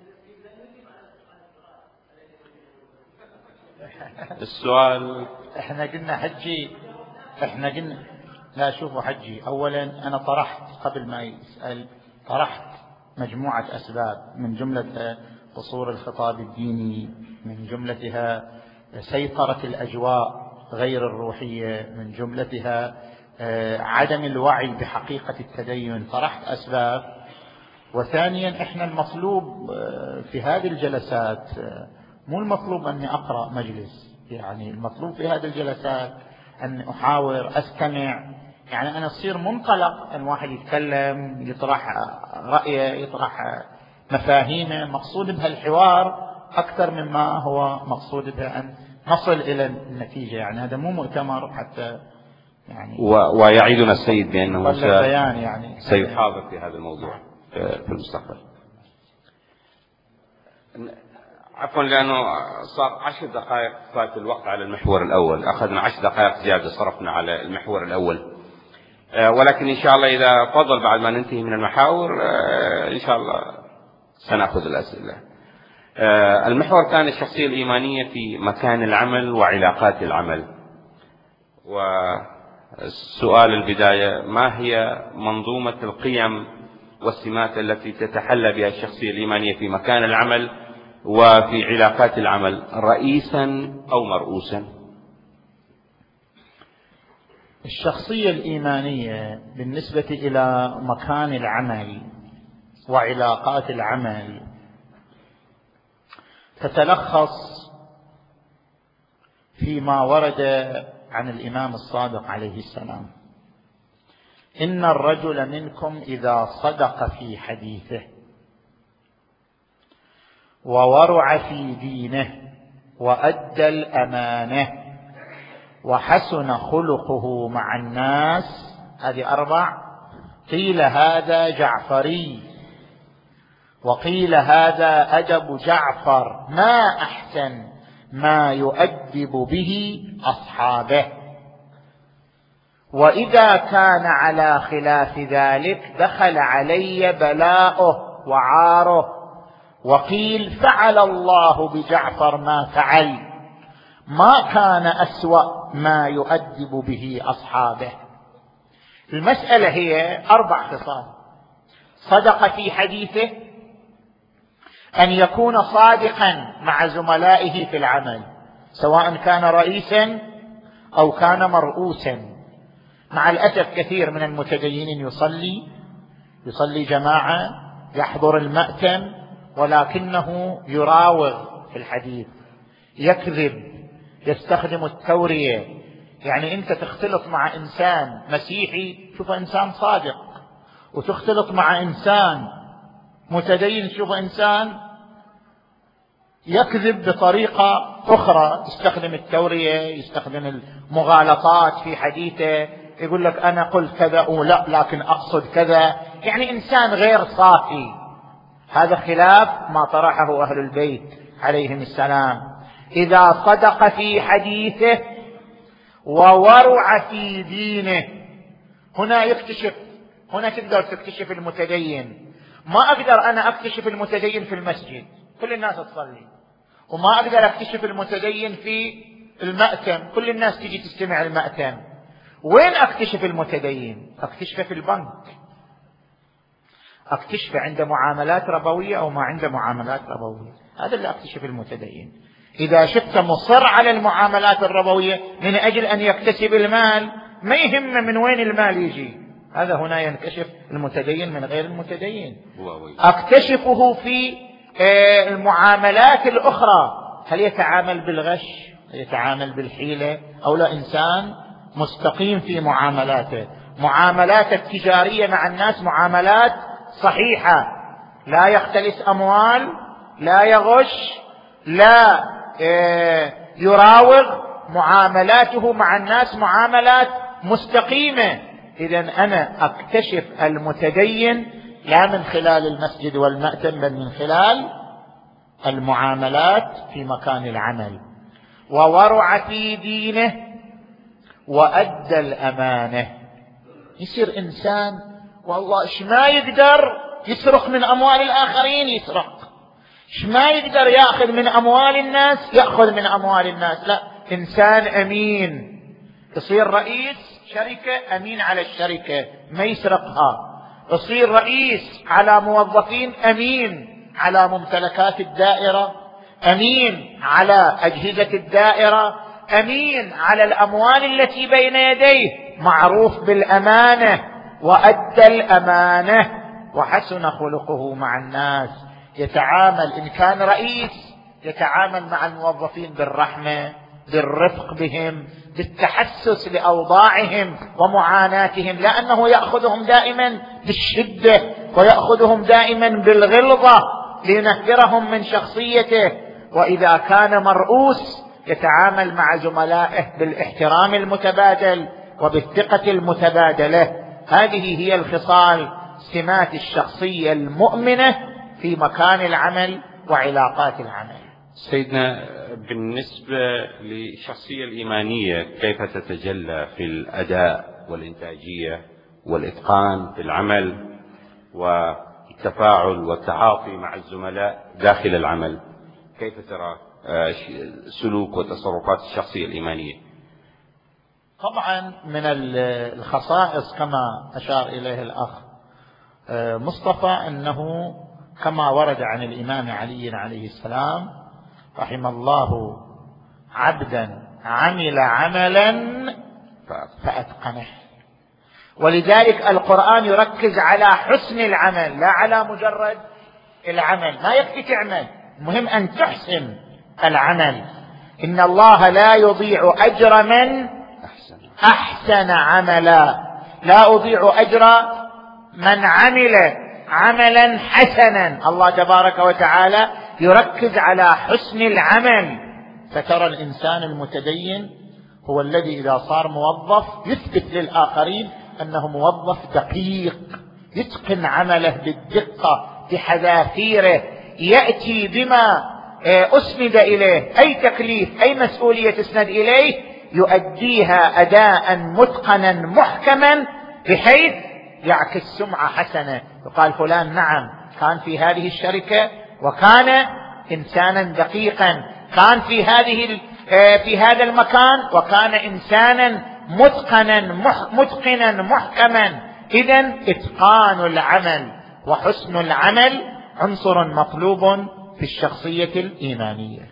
السؤال احنا قلنا حجي احنا قلنا لا شوفوا حجي، اولا انا طرحت قبل ما يسأل طرحت مجموعة اسباب من جملتها قصور الخطاب الديني، من جملتها سيطرة الاجواء غير الروحية، من جملتها عدم الوعي بحقيقة التدين. طرحت اسباب وثانيا احنا المطلوب في هذه الجلسات مو المطلوب اني اقرأ مجلس، يعني المطلوب في هذه الجلسات ان احاور استمع، يعني انا اصير منطلق ان واحد يتكلم يطرح رأيه يطرح مفاهيمه، مقصود بهالحوار اكثر مما هو مقصود بان نصل الى النتيجة. يعني هذا مو مؤتمر حتى يعني و... ويعيدنا السيد بانه س... يعني سيحاضر في هذا الموضوع في المستقبل. عفوا لانه صار عشر دقائق فات الوقت على المحور الاول، اخذنا عشر دقائق زياده صرفنا على المحور الاول، ولكن ان شاء الله اذا فضل بعد ما ننتهي من المحاور ان شاء الله سناخذ الاسئله. المحور الثاني الشخصيه الايمانيه في مكان العمل وعلاقات العمل. والسؤال البدايه، ما هي منظومه القيم والسمات التي تتحلى بها الشخصيه الايمانيه في مكان العمل وفي علاقات العمل، رئيسا أو مرؤوسا؟ الشخصية الإيمانية بالنسبة إلى مكان العمل وعلاقات العمل تتلخص فيما ورد عن الإمام الصادق عليه السلام: إن الرجل منكم إذا صدق في حديثه وورع في دينه وأدى الأمانة وحسن خلقه مع الناس، هذه أربع، قيل هذا جعفري، وقيل هذا أدب جعفر، ما أحسن ما يؤدب به أصحابه. وإذا كان على خلاف ذلك دخل علي بلاؤه وعاره. وقيل فعل الله بجعفر ما فعل، ما كان أسوأ ما يؤدب به أصحابه. المسألة هي أربع خصال: صدق في حديثه، أن يكون صادقا مع زملائه في العمل سواء كان رئيسا أو كان مرؤوسا. مع الأسف كثير من المتدينين يصلي يصلي جماعة، يحضر المأتم، ولكنه يراوغ في الحديث، يكذب، يستخدم التورية. يعني أنت تختلط مع إنسان مسيحي تشوف إنسان صادق، وتختلط مع إنسان متدين تشوف إنسان يكذب بطريقة أخرى، يستخدم التورية، يستخدم المغالطات في حديثه، يقول لك أنا قلت كذا ولا لكن أقصد كذا، يعني إنسان غير صافي. هذا خلاف ما طرحه أهل البيت عليهم السلام. إذا صدق في حديثه وورع في دينه، هنا يكتشف، هنا تقدر تكتشف المتدين. ما أقدر أنا أكتشف المتدين في المسجد، كل الناس تصلي، وما أقدر أكتشف المتدين في المأتم، كل الناس تجي تستمع المأتم. وين أكتشف المتدين؟ أكتشفه في البنك، أكتشفه عند معاملات ربوية أو ما عند معاملات ربوية، هذا اللي أكتشف المتدين. إذا شفت مصر على المعاملات الربوية من أجل أن يكتسب المال، ما يهم من وين المال يجي، هذا هنا ينكشف المتدين من غير المتدين. أكتشفه في المعاملات الأخرى، هل يتعامل بالغش، هل يتعامل بالحيلة، أو لا إنسان مستقيم في معاملاته، معاملات التجارية مع الناس معاملات صحيحة، لا يختلس أموال، لا يغش، لا يراوغ، معاملاته مع الناس معاملات مستقيمة. إذن أنا أكتشف المتدين لا من خلال المسجد والمأتم، بل من خلال المعاملات في مكان العمل. وورع في دينه وأدى الأمانة، يصير إنسان والله إيش ما يقدر يسرق من أموال الآخرين يسرق، إيش ما يقدر يأخذ من أموال الناس يأخذ من أموال الناس، لا، إنسان أمين. يصير رئيس شركة أمين على الشركة ما يسرقها، يصير رئيس على موظفين أمين على ممتلكات الدائرة، أمين على أجهزة الدائرة، أمين على الأموال التي بين يديه، معروف بالأمانة. وأدى الأمانة، وحسن خلقه مع الناس، يتعامل إن كان رئيس يتعامل مع الموظفين بالرحمة، بالرفق بهم، بالتحسس لأوضاعهم ومعاناتهم، لأنه يأخذهم دائما بالشدة ويأخذهم دائما بالغلظة لينفرهم من شخصيته. وإذا كان مرؤوس يتعامل مع زملائه بالاحترام المتبادل وبالثقة المتبادلة. هذه هي الخصال سمات الشخصية المؤمنة في مكان العمل وعلاقات العمل. سيدنا، بالنسبة للشخصية الإيمانية كيف تتجلى في الأداء والإنتاجية والإتقان في العمل والتفاعل والتعاطي مع الزملاء داخل العمل؟ كيف ترى سلوك وتصرفات الشخصية الإيمانية؟ طبعا من الخصائص كما أشار إليه الأخ مصطفى أنه كما ورد عن الإمام علي عليه السلام: رحم الله عبدا عمل عملا فأتقنه. ولذلك القرآن يركز على حسن العمل لا على مجرد العمل. ما يكفي تعمل، مهم أن تحسن العمل. إن الله لا يضيع أجر من أحسن عملا، لا أضيع أجر من عمل عملا حسنا. الله تبارك وتعالى يركز على حسن العمل. فترى الإنسان المتدين هو الذي إذا صار موظف يثبت للآخرين أنه موظف دقيق، يتقن عمله بالدقة بحذافيره، يأتي بما أسند إليه، أي تكليف أي مسؤولية تسند إليه يؤديها أداء متقنا محكما بحيث يعكس سمعة حسنة. يقال فلان نعم كان في هذه الشركة وكان إنسانا دقيقا، كان في هذه في هذا المكان وكان إنسانا متقنا متقنا محكما. إذن إتقان العمل وحسن العمل عنصر مطلوب في الشخصية الإيمانية.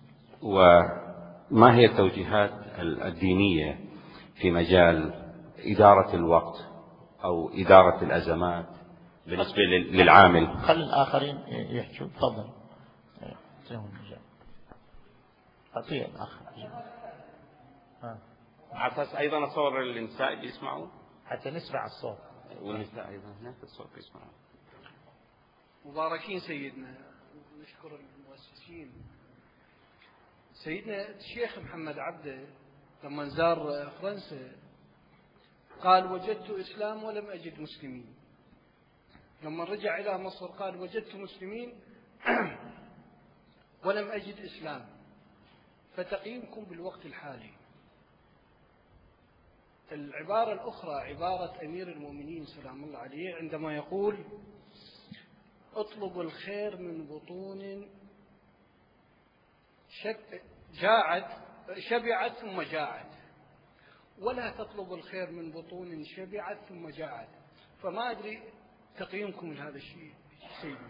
وما هي التوجيهات الدينية في مجال إدارة الوقت أو إدارة الأزمات بالنسبة للعامل؟ خل الآخرين يحجوا. تفضل. أعطيه الأخ. عساس أيضا أصور النساء اللي يسمعون حتى نسمع الصوت، والنساء أيضا هناك الصوت يسمعون. مباركين سيدنا، نشكر المؤسسين. سيدنا الشيخ محمد عبده لما زار فرنسا قال: وجدت إسلام ولم أجد مسلمين. لما رجع إلى مصر قال: وجدت مسلمين ولم أجد إسلام. فتقييمكم بالوقت الحالي. العبارة الأخرى عبارة أمير المؤمنين سلام الله عليه عندما يقول: اطلبوا الخير من بطون جاعت شبعت ثم جاعت، ولا تطلبوا الخير من بطون شبعت ثم جاعت. فما أدري تقييمكم لهذا الشيء سيدنا.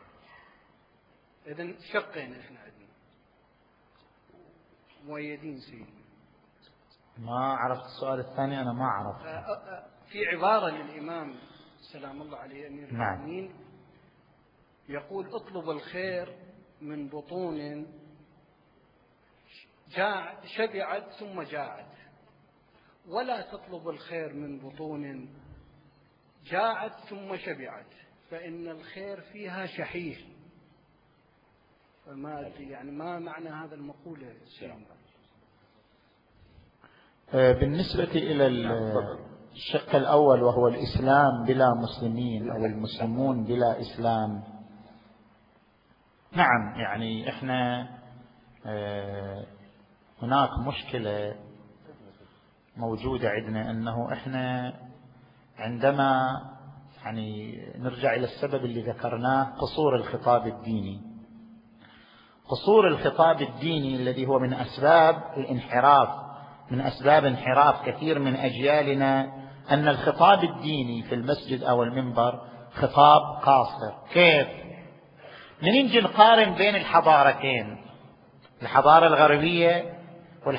إذن شقين إحنا عندنا مؤيدين سيدنا. ما عرفت السؤال الثاني، أنا ما عرفت. في عبارة للإمام سلام الله عليه أمير المؤمنين يقول: اطلب الخير من بطون جاع شبعت ثم جاعت، ولا تطلب الخير من بطون جاعت ثم شبعت، فإن الخير فيها شحيح. فما أدري يعني ما معنى هذا المقولة. بالنسبة إلى الشق الأول وهو الإسلام بلا مسلمين أو المسلمون بلا إسلام، نعم يعني إحنا هناك مشكلة موجودة عندنا، أنه إحنا عندما يعني نرجع إلى السبب اللي ذكرناه، قصور الخطاب الديني. قصور الخطاب الديني الذي هو من أسباب الانحراف، من أسباب انحراف كثير من أجيالنا، أن الخطاب الديني في المسجد أو المنبر خطاب قاصر. كيف؟ من نجي نقارن بين الحضارتين، الحضارة الغربية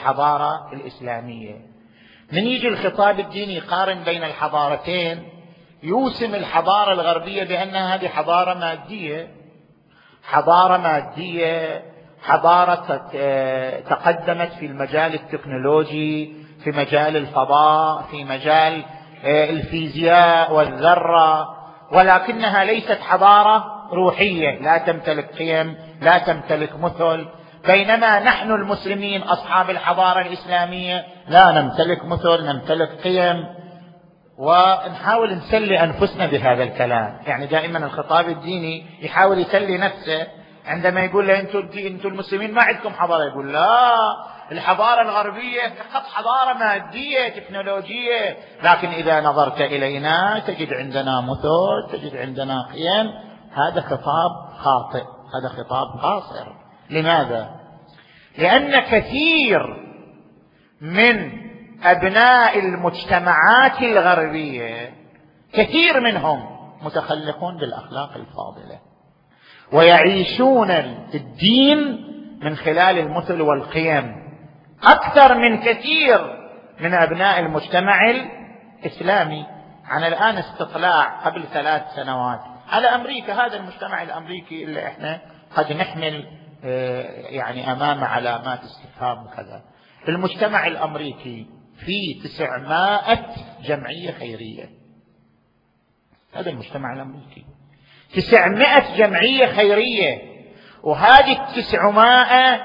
والحضارة الإسلامية، من يجي الخطاب الديني يقارن بين الحضارتين يوسم الحضارة الغربية بأنها هذه حضارة مادية، حضارة مادية، حضارة تقدمت في المجال التكنولوجي، في مجال الفضاء، في مجال الفيزياء والذرة، ولكنها ليست حضارة روحية، لا تمتلك قيم، لا تمتلك مثل. بينما نحن المسلمين أصحاب الحضارة الإسلامية لا نمتلك مثل، نمتلك قيم، ونحاول نسلي أنفسنا بهذا الكلام. يعني دائما الخطاب الديني يحاول يسلي نفسه عندما يقول له أنتم أنتم المسلمين ما عندكم حضارة، يقول لا، الحضارة الغربية فقط حضارة مادية تكنولوجية، لكن إذا نظرت إلينا تجد عندنا مثل، تجد عندنا قيم. هذا خطاب خاطئ، هذا خطاب قاصر. لماذا؟ لأن كثير من أبناء المجتمعات الغربية كثير منهم متخلقون بالأخلاق الفاضلة، ويعيشون الدين من خلال المثل والقيم أكثر من كثير من أبناء المجتمع الإسلامي. عن الآن استطلاع قبل ثلاث سنوات على أمريكا، هذا المجتمع الأمريكي اللي إحنا قد نحمل يعني أمام علامات استفهام وكذا. المجتمع الأمريكي فيه تسعمائة جمعية خيرية، هذا المجتمع الأمريكي تسعمائة جمعية خيرية، وهذه التسعمائة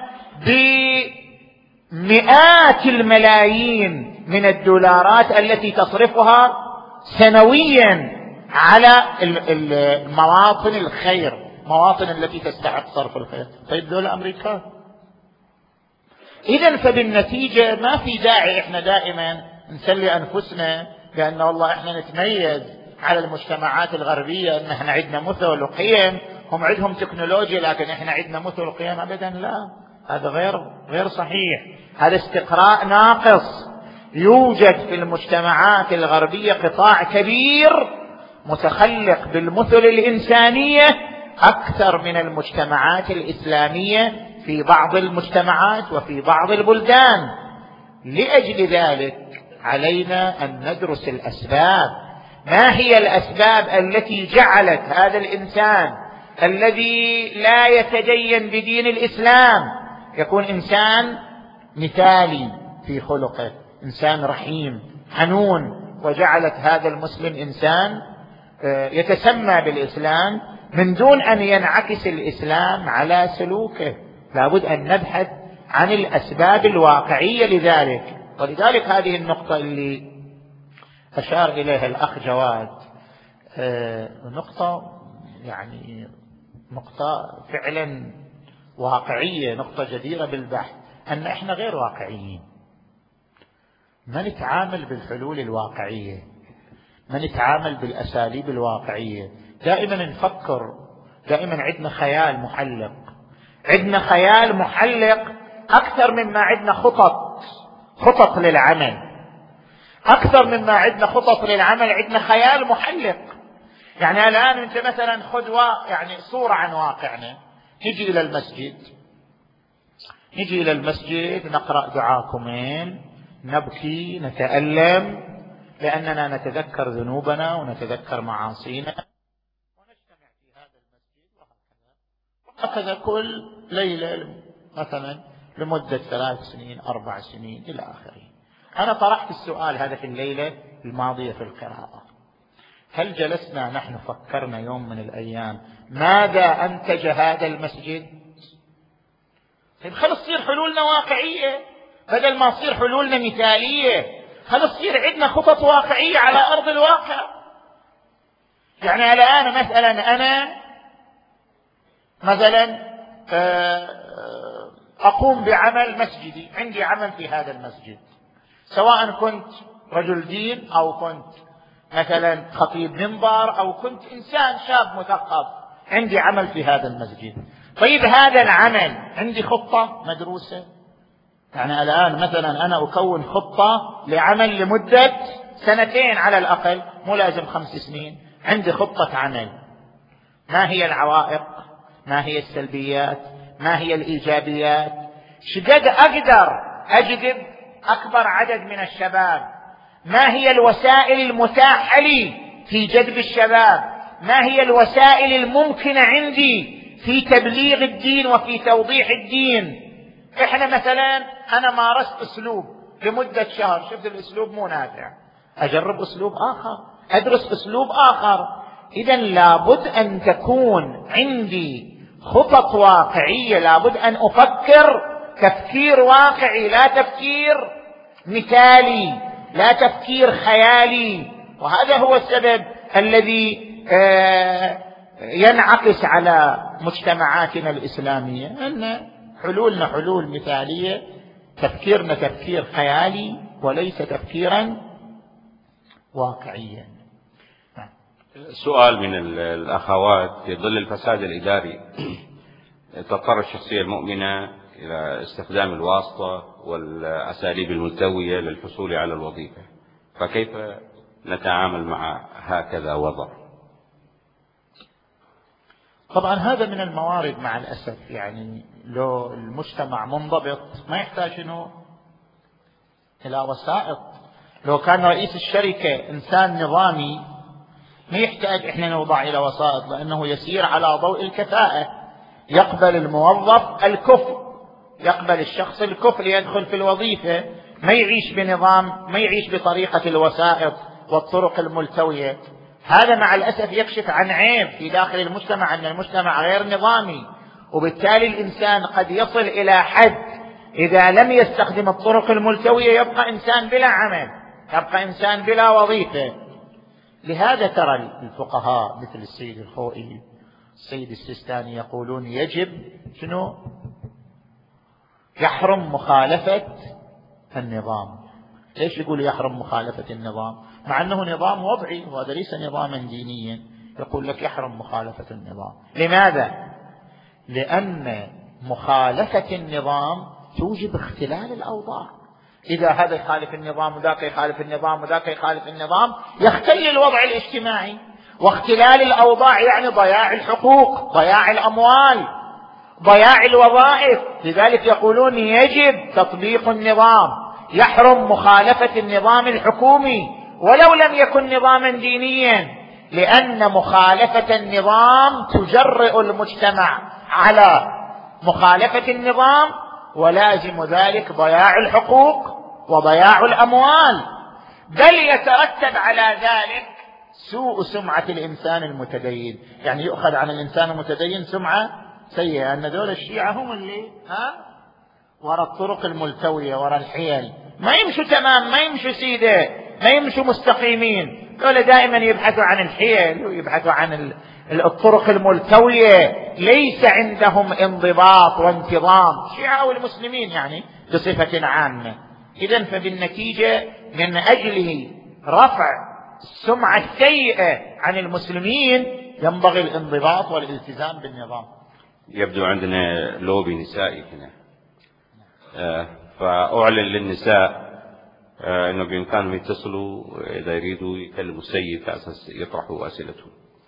بمئات الملايين من الدولارات التي تصرفها سنويا على المواطن الخير، مواطن التي تستحق صرف الخير. طيب دول أمريكا. إذن فبالنتيجة ما في داعي إحنا دائما نسلي أنفسنا بأن والله إحنا نتميز على المجتمعات الغربية أن إحنا عندنا مثل وقيم، هم عندهم تكنولوجيا لكن إحنا عندنا مثل وقيم. أبدا لا، هذا غير غير صحيح، هذا استقراء ناقص. يوجد في المجتمعات الغربية قطاع كبير متخلق بالمثل الإنسانية أكثر من المجتمعات الإسلامية في بعض المجتمعات وفي بعض البلدان. لأجل ذلك علينا أن ندرس الأسباب. ما هي الأسباب التي جعلت هذا الإنسان الذي لا يتدين بدين الإسلام يكون إنسان مثالي في خلقه، إنسان رحيم حنون، وجعلت هذا المسلم إنسان يتسمى بالإسلام من دون أن ينعكس الإسلام على سلوكه؟ لابد أن نبحث عن الأسباب الواقعية لذلك. ولذلك هذه النقطة اللي أشار إليها الأخ جواد نقطة يعني نقطة فعلا واقعية، نقطة جديرة بالبحث، أن إحنا غير واقعيين، ما نتعامل بالحلول الواقعية، ما نتعامل بالأساليب الواقعية. دائما نفكر، دائما عندنا خيال محلق، عندنا خيال محلق أكثر مما عندنا خطط خطط للعمل. أكثر مما عندنا خطط للعمل عندنا خيال محلق. يعني الآن أنت مثلا خذ يعني صورة عن واقعنا، نجي إلى المسجد نجي إلى المسجد نقرأ دعاكمين، نبكي، نتألم لأننا نتذكر ذنوبنا ونتذكر معاصينا، ونجتمع في هذا المسجد وهكذا وهكذا كل ليلة مثلا لمدة ثلاث سنين أربع سنين إلى آخره. أنا طرحت السؤال هذا في الليلة الماضية في القراءة، هل جلسنا نحن فكرنا يوم من الأيام ماذا أنتج هذا المسجد؟ طيب خلص تصير حلولنا واقعية بدل ما تصير حلولنا مثالية، خلص تصير عندنا خطط واقعية على أرض الواقع. يعني الآن مثلا أنا مثلا أقوم بعمل مسجدي، عندي عمل في هذا المسجد، سواء كنت رجل دين أو كنت مثلا خطيب منبر أو كنت إنسان شاب مثقف، عندي عمل في هذا المسجد. طيب هذا العمل عندي خطة مدروسة؟ يعني الآن مثلا أنا أكون خطة لعمل لمدة سنتين على الأقل، مو لازم خمس سنين، عندي خطة عمل. ما هي العوائق؟ ما هي السلبيات؟ ما هي الإيجابيات؟ شقد أقدر أجذب أكبر عدد من الشباب؟ ما هي الوسائل المتاحة لي في جذب الشباب؟ ما هي الوسائل الممكنة عندي في تبليغ الدين وفي توضيح الدين؟ احنا مثلا انا مارست اسلوب لمدة شهر، شفت الاسلوب مو نافع، اجرب اسلوب اخر، ادرس اسلوب اخر. اذا لابد ان تكون عندي خطط واقعية، لابد ان افكر تفكير واقعي، لا تفكير مثالي، لا تفكير خيالي. وهذا هو السبب الذي ينعكس على مجتمعاتنا الإسلامية، أن حلولنا حلول مثالية، تفكيرنا تفكير خيالي وليس تفكيرا واقعيا. سؤال من الأخوات: في ظل الفساد الإداري تضطر الشخصية المؤمنة إلى استخدام الواسطة والأساليب الملتوية للحصول على الوظيفة، فكيف نتعامل مع هكذا وضع؟ طبعا هذا من الموارد مع الأسف. يعني لو المجتمع منضبط ما يحتاج إنه إلى وسائط. لو كان رئيس الشركة إنسان نظامي ما يحتاج إحنا نوضع إلى وسائط، لأنه يسير على ضوء الكفاءة. يقبل الموظف الكفء، يقبل الشخص الكفء ليدخل في الوظيفة، ما يعيش بنظام، ما يعيش بطريقة الوسائط والطرق الملتوية. هذا مع الأسف يكشف عن عيب في داخل المجتمع، أن المجتمع غير نظامي، وبالتالي الإنسان قد يصل إلى حد إذا لم يستخدم الطرق الملتوية يبقى إنسان بلا عمل، يبقى إنسان بلا وظيفة. لهذا ترى الفقهاء مثل السيد الخوئي، السيد السيستاني يقولون يجب شنو؟ يحرم مخالفة النظام. ليش يقول يحرم مخالفة النظام؟ مع أنه نظام وضعي وهذا ليس نظاما دينيا. يقول لك يحرم مخالفة النظام. لماذا؟ لأن مخالفة النظام توجب اختلال الأوضاع. إذا هذا يخالف النظام وذاك يخالف النظام وذاك يخالف النظام يختل الوضع الاجتماعي، واختلال الأوضاع يعني ضياع الحقوق، ضياع الأموال، ضياع الوظائف. لذلك يقولون يجب تطبيق النظام، يحرم مخالفة النظام الحكومي ولو لم يكن نظاما دينيا، لأن مخالفة النظام تجرئ المجتمع على مخالفة النظام، ولازم ذلك ضياع الحقوق وضياع الأموال، بل يترتب على ذلك سوء سمعة الإنسان المتدين. يعني يؤخذ عن الإنسان المتدين سمعة سيئة، أن دول الشيعة هم اللي ها وراء الطرق الملتوية، وراء الحيل، ما يمشوا تمام، ما يمشوا سيدة، ما يمشوا مستقيمين. دول دائما يبحثوا عن الحيل ويبحثوا عن الطرق الملتوية، ليس عندهم انضباط وانتظام. الشيعة والمسلمين يعني بصفة عامة. إذن فبالنتيجة من أجله رفع السمعة السيئة عن المسلمين ينبغي الانضباط والالتزام بالنظام. يبدو عندنا لوبي نسائي هنا، آه فأعلن للنساء آه أنه بإمكانهم يتصلوا إذا يريدوا يكلموا السيد على أساس يطرحوا أسئلتهم.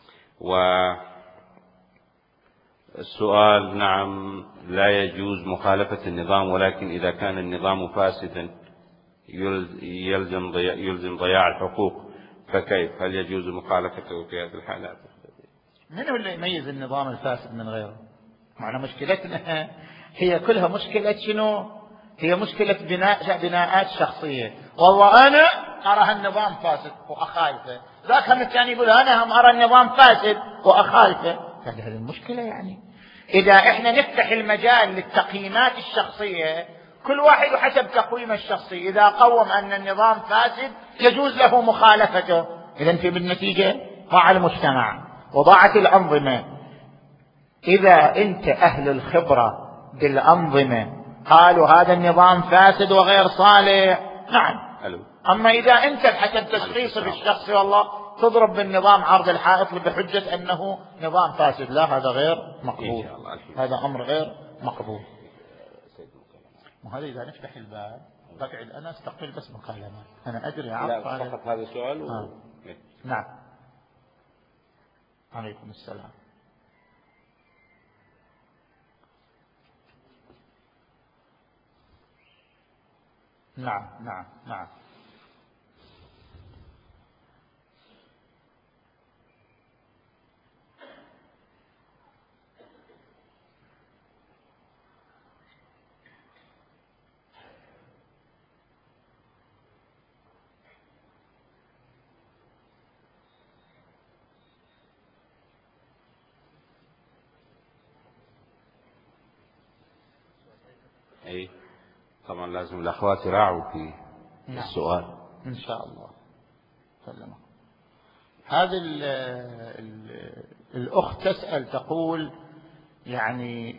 والسؤال: نعم، لا يجوز مخالفة النظام، ولكن إذا كان النظام فاسدا يلزم ضياع, يلزم ضياع الحقوق، فكيف؟ هل يجوز مخالفته في هذه الحالات؟ من هو اللي يميز النظام الفاسد من غيره؟ معنا مشكلتنا هي كلها مشكلة شنو؟ هي مشكلة بناء بناءات شخصية. والله أنا أرى النظام فاسد وأخالفه، ذاك هم الثاني يقول أنا هم أرى النظام فاسد وأخالفه. هذه المشكلة. يعني إذا إحنا نفتح المجال للتقييمات الشخصية، كل واحد حسب تقويمه الشخصي، إذا قوم أن النظام فاسد يجوز له مخالفته. إذن في بالنتيجة ضاع المجتمع وضاعت الأنظمة. إذا أنت أهل الخبرة بالأنظمة قالوا هذا النظام فاسد وغير صالح، نعم. أما إذا أنت بحسب تشخيص بالشخص والله تضرب بالنظام عرض الحائط بحجة أنه نظام فاسد، لا، هذا غير مقبول، هذا أمر غير مقبول. وهذا إذا نفتح الباب بقعد أنا استقبل بس مكالمات، أنا أدري عرض فقط هذا السؤال و... آه. نعم. عليكم السلام. نعم نعم نعم أي طبعا لازم الأخوات يراعوا في نعم. السؤال إن شاء الله. سلم. هذه ال ال الأخت تسأل تقول يعني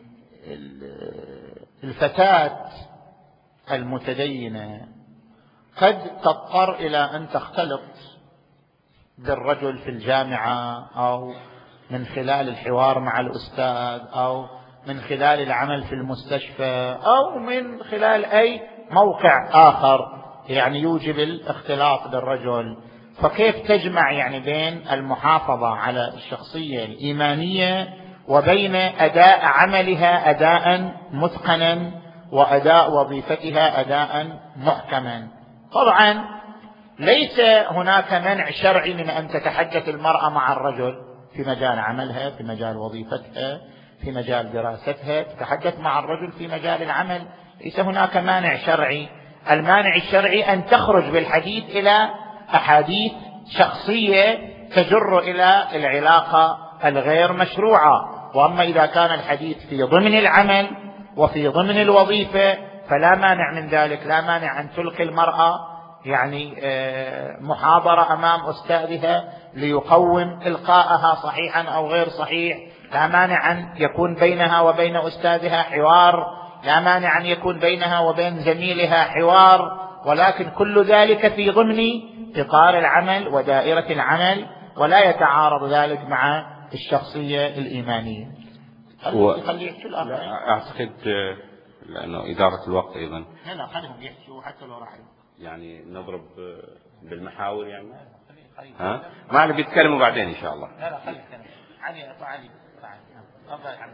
الفتاة المتدينة قد تضطر إلى أن تختلط بالرجل في الجامعة أو من خلال الحوار مع الأستاذ أو من خلال العمل في المستشفى أو من خلال أي موقع آخر يعني يوجب الاختلاط بالرجل. فكيف تجمع يعني بين المحافظة على الشخصية الإيمانية وبين أداء عملها أداء متقنا وأداء وظيفتها أداء محكما؟ طبعا ليس هناك منع شرعي من أن تتحدث المرأة مع الرجل في مجال عملها، في مجال وظيفتها، في مجال دراستها، تتحدث مع الرجل في مجال العمل، ليس هناك مانع شرعي. المانع الشرعي أن تخرج بالحديث إلى أحاديث شخصية تجر إلى العلاقة الغير مشروعة. وأما إذا كان الحديث في ضمن العمل وفي ضمن الوظيفة فلا مانع من ذلك. لا مانع أن تلقي المرأة يعني محاضرة أمام أستاذها ليقوم إلقاءها صحيحا أو غير صحيح. لا مانع أن يكون بينها وبين أستاذها حوار، لا مانع أن يكون بينها وبين زميلها حوار، ولكن كل ذلك في ضمن إطار العمل ودائرة العمل، ولا يتعارض ذلك مع الشخصية الإيمانية. و... أعتقد لأنه إدارة الوقت أيضا. لا لا خليهم يحكوا حتى لو راح يعني نضرب بالمحاور يعني. ها ما اللي بيتكلموا بعدين إن شاء الله. لا لا خليهم علي علي علي.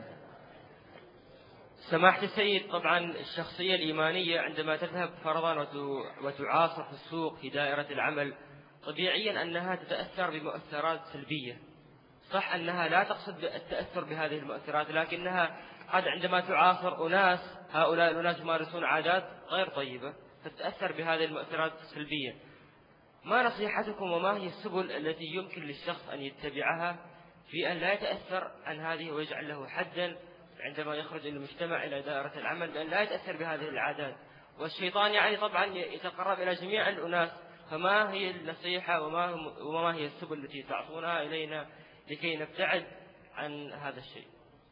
سماحة السيد، طبعا الشخصية الإيمانية عندما تذهب فرضا وتعاصر في السوق في دائرة العمل طبيعيا أنها تتأثر بمؤثرات سلبية. صح أنها لا تقصد التأثر بهذه المؤثرات، لكنها قد عندما تعاصر أناس، هؤلاء الأناس يمارسون عادات غير طيبة فتتأثر بهذه المؤثرات السلبية. ما نصيحتكم وما هي السبل التي يمكن للشخص أن يتبعها في أن لا يتأثر عن هذه ويجعل له حدا عندما يخرج المجتمع إلى دائرة العمل بأن لا يتأثر بهذه العادات؟ والشيطان يعني طبعا يتقرب إلى جميع الأناس، فما هي النصيحة وما, وما هي السبل التي تعطونها إلينا لكي نبتعد عن هذا الشيء؟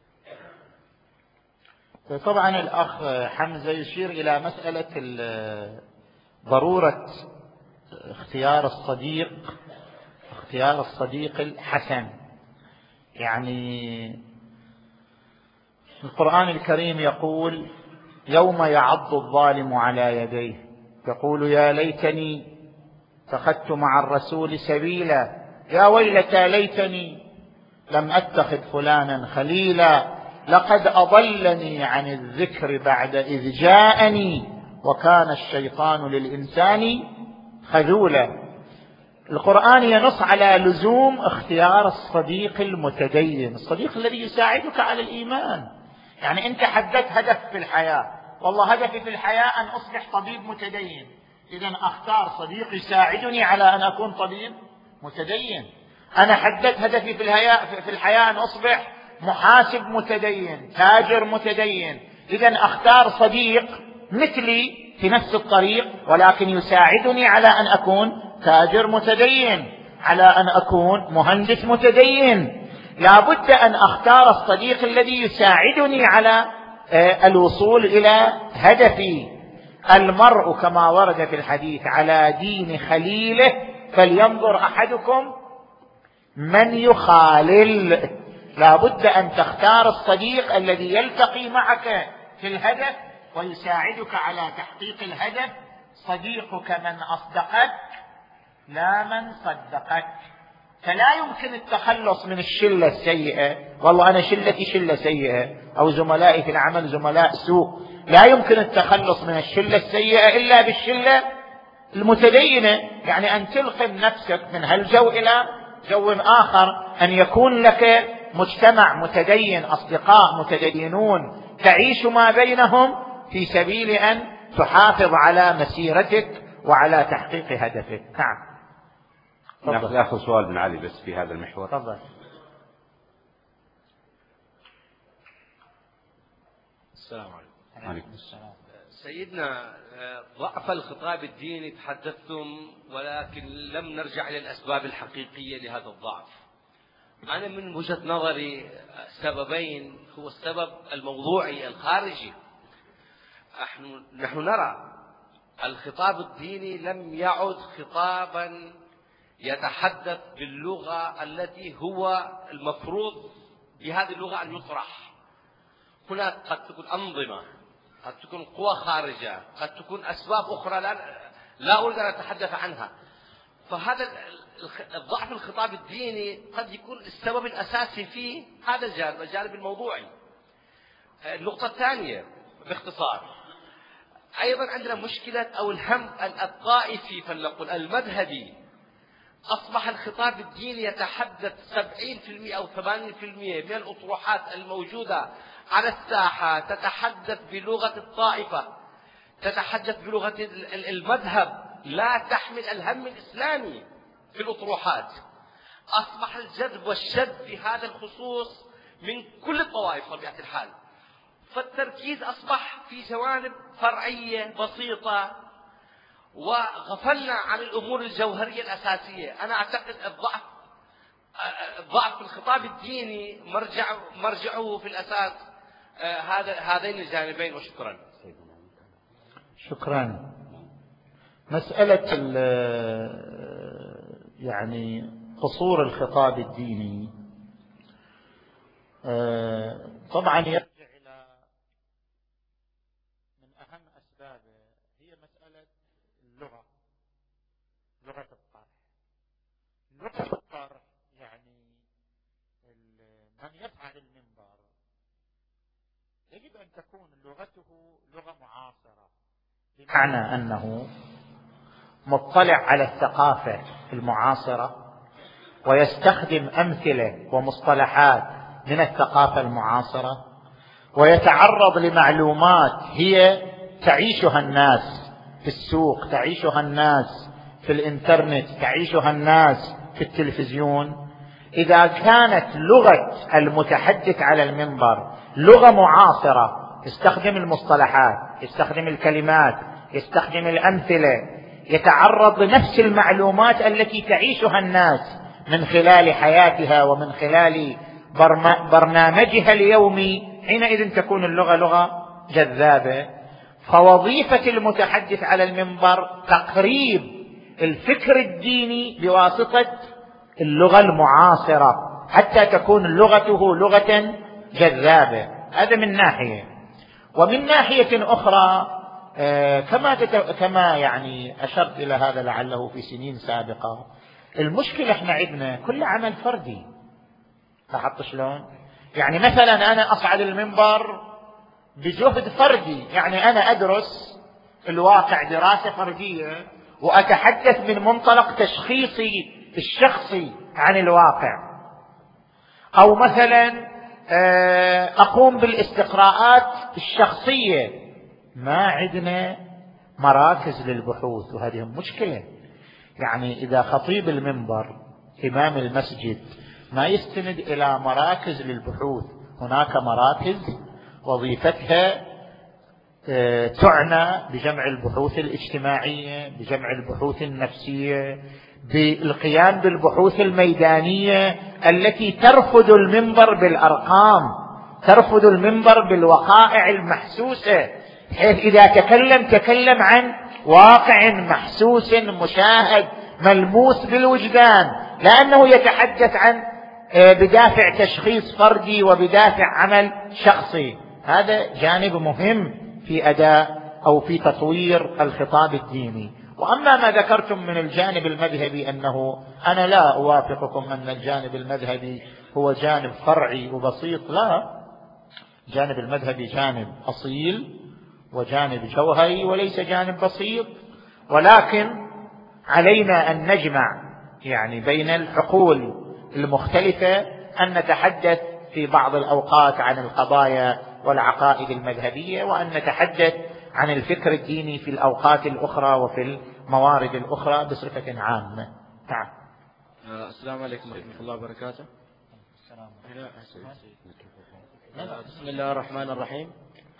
طبعا الأخ حمزة يشير إلى مسألة ضرورة اختيار الصديق، اختيار الصديق الحسن. يعني القرآن الكريم يقول: يوم يعض الظالم على يديه يقول يا ليتني اتخذت مع الرسول سبيلا، يا ويلتى ليتني لم أتخذ فلانا خليلا، لقد أضلني عن الذكر بعد إذ جاءني وكان الشيطان للإنسان خذولا. القرآن ينص على لزوم اختيار الصديق المتدين، الصديق الذي يساعدك على الإيمان. يعني أنت حددت هدف في الحياة، والله هدفي في الحياة أن أصبح طبيب متدين، إذن أختار صديق يساعدني على أن أكون طبيب متدين. أنا حددت هدفي في الحياة, في الحياة أن أصبح محاسب متدين، تاجر متدين، إذن أختار صديق مثلي في نفس الطريق ولكن يساعدني على أن أكون تاجر متدين، على أن أكون مهندس متدين. لا بد أن أختار الصديق الذي يساعدني على الوصول إلى هدفي. المرء كما ورد في الحديث على دين خليله فلينظر أحدكم من يخالل. لا بد أن تختار الصديق الذي يلتقي معك في الهدف ويساعدك على تحقيق الهدف. صديقك من أصدقك لا من صدقك. فلا يمكن التخلص من الشلة السيئة، والله أنا شلتي شلة سيئة، أو زملائي في العمل زملاء سوء، لا يمكن التخلص من الشلة السيئة إلا بالشلة المتدينة. يعني أن تلقم نفسك من هالجو إلى جو آخر، أن يكون لك مجتمع متدين، أصدقاء متدينون تعيش ما بينهم في سبيل أن تحافظ على مسيرتك وعلى تحقيق هدفك. نعم. ناخذ سؤال من علي بس في هذا المحور. تفضل. السلام عليكم. عليكم السلام. سيدنا ضعف الخطاب الديني تحدثتم، ولكن لم نرجع إلى الأسباب الحقيقية لهذا الضعف. أنا من وجهة نظري سببين، هو السبب الموضوعي الخارجي. نحن نحن نرى الخطاب الديني لم يعد خطابا يتحدث باللغة التي هو المفروض بهذه اللغة أن يطرح. هناك قد تكون أنظمة، قد تكون قوى خارجة، قد تكون أسباب أخرى لا, لا أريد أن أتحدث عنها. فهذا الضعف الخطاب الديني قد يكون السبب الأساسي في هذا الجانب الجانب الموضوعي. النقطة الثانية باختصار، أيضا عندنا مشكلة أو الهم الطائفي فلنقل المذهبي. أصبح الخطاب الديني يتحدث سبعين بالمئة أو ثمانين بالمئة من الأطروحات الموجودة على الساحة تتحدث بلغة الطائفة، تتحدث بلغة المذهب، لا تحمل الهم الإسلامي في الأطروحات. أصبح الجذب والشد في هذا الخصوص من كل الطوائف بطبيعة الحال، فالتركيز أصبح في جوانب فرعية بسيطة، وغفلنا عن الأمور الجوهرية الأساسية. أنا أعتقد الضعف الضعف في الخطاب الديني مرجع مرجعه في الأساس هذا هذين الجانبين. وشكرا. شكرا. مسألة يعني قصور الخطاب الديني طبعا يرجع إلى من أهم أسبابه هي مسألة اللغة، لغة الطرح. لغة الطرح يعني من يفعل المنبر يجب أن تكون لغته لغة معاصرة، بمعنى أنه مطلع على الثقافة المعاصرة ويستخدم أمثلة ومصطلحات من الثقافة المعاصرة، ويتعرض لمعلومات هي تعيشها الناس في السوق، تعيشها الناس في الإنترنت، تعيشها الناس في التلفزيون. إذا كانت لغة المتحدث على المنبر لغة معاصرة، يستخدم المصطلحات، يستخدم الكلمات، يستخدم الأمثلة، يتعرض لنفس المعلومات التي تعيشها الناس من خلال حياتها ومن خلال برنامجها اليومي، حينئذ تكون اللغة لغة جذابة. فوظيفة المتحدث على المنبر تقريب الفكر الديني بواسطة اللغة المعاصرة حتى تكون لغته لغة جذابة. هذا من ناحية. ومن ناحية أخرى كما كما يعني أشرت إلى هذا لعله في سنين سابقة، المشكلة احنا عندنا كل عمل فردي. لاحظت شلون؟ يعني مثلا أنا أصعد المنبر بجهد فردي، يعني أنا أدرس الواقع دراسة فردية وأتحدث من منطلق تشخيصي الشخصي عن الواقع، أو مثلا أقوم بالاستقراءات الشخصية. ما عندنا مراكز للبحوث، وهذه مشكلة. يعني إذا خطيب المنبر إمام المسجد ما يستند إلى مراكز للبحوث، هناك مراكز وظيفتها تعنى بجمع البحوث الاجتماعية، بجمع البحوث النفسية، بالقيام بالبحوث الميدانية التي ترفض المنبر بالأرقام، ترفض المنبر بالوقائع المحسوسة، حيث إذا تكلم تكلم عن واقع محسوس مشاهد ملموس بالوجدان، لأنه يتحدث عن بدافع تشخيص فردي وبدافع عمل شخصي. هذا جانب مهم في أداء أو في تطوير الخطاب الديني. وأما ما ذكرتم من الجانب المذهبي أنه أنا لا أوافقكم أن الجانب المذهبي هو جانب فرعي وبسيط، لا، جانب المذهبي جانب أصيل وجانب جوهري وليس جانب بسيط، ولكن علينا أن نجمع يعني بين الحقول المختلفة، أن نتحدث في بعض الأوقات عن القضايا والعقائد المذهبية، وأن نتحدث عن الفكر الديني في الأوقات الأخرى وفي الموارد الأخرى بصفة عامة. نعم. السلام عليكم ورحمة الله وبركاته. بسم الله الرحمن الرحيم.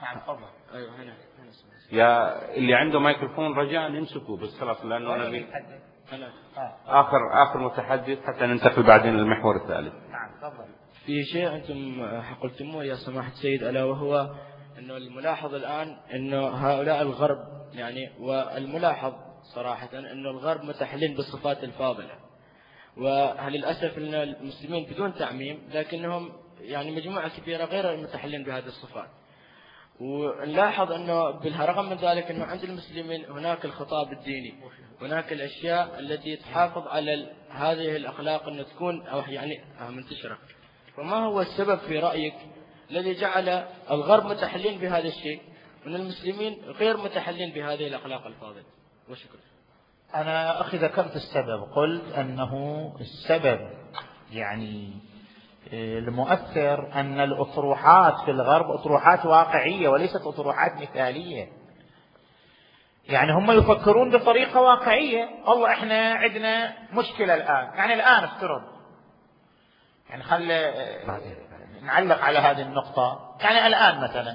نعم تفضل. ايوه هنا هنا يا اللي عنده مايكروفون رجاء نمسكه بس خلاص، لانه نبي هنا اخر اخر متحدث حتى ننتقل بعدين للمحور الثالث. نعم تفضل. في شيء انتم قلتموه يا سماحة السيد، الا وهو انه الملاحظ الان انه هؤلاء الغرب يعني، والملاحظ صراحة انه الغرب متحلين بالصفات الفاضلة، وللاسف ان المسلمين بدون تعميم لكنهم يعني مجموعة كبيرة غير المتحلين بهذه الصفات. ونلاحظ أنه بالرغم من ذلك أنه عند المسلمين هناك الخطاب الديني، هناك الأشياء التي تحافظ على هذه الأخلاق أن تكون أو يعني منتشرة. فما هو السبب في رأيك الذي جعل الغرب متحلين بهذا الشيء وأن المسلمين غير متحلين بهذه الأخلاق الفاضلة؟ وشكرا. أنا أخي ذكرت السبب، قلت أنه السبب يعني المؤثر أن الأطروحات في الغرب أطروحات واقعية وليست أطروحات مثالية. يعني هم يفكرون بطريقة واقعية. والله إحنا عندنا مشكلة الآن، يعني الآن افترض يعني خل نعلق على هذه النقطة. يعني الآن مثلا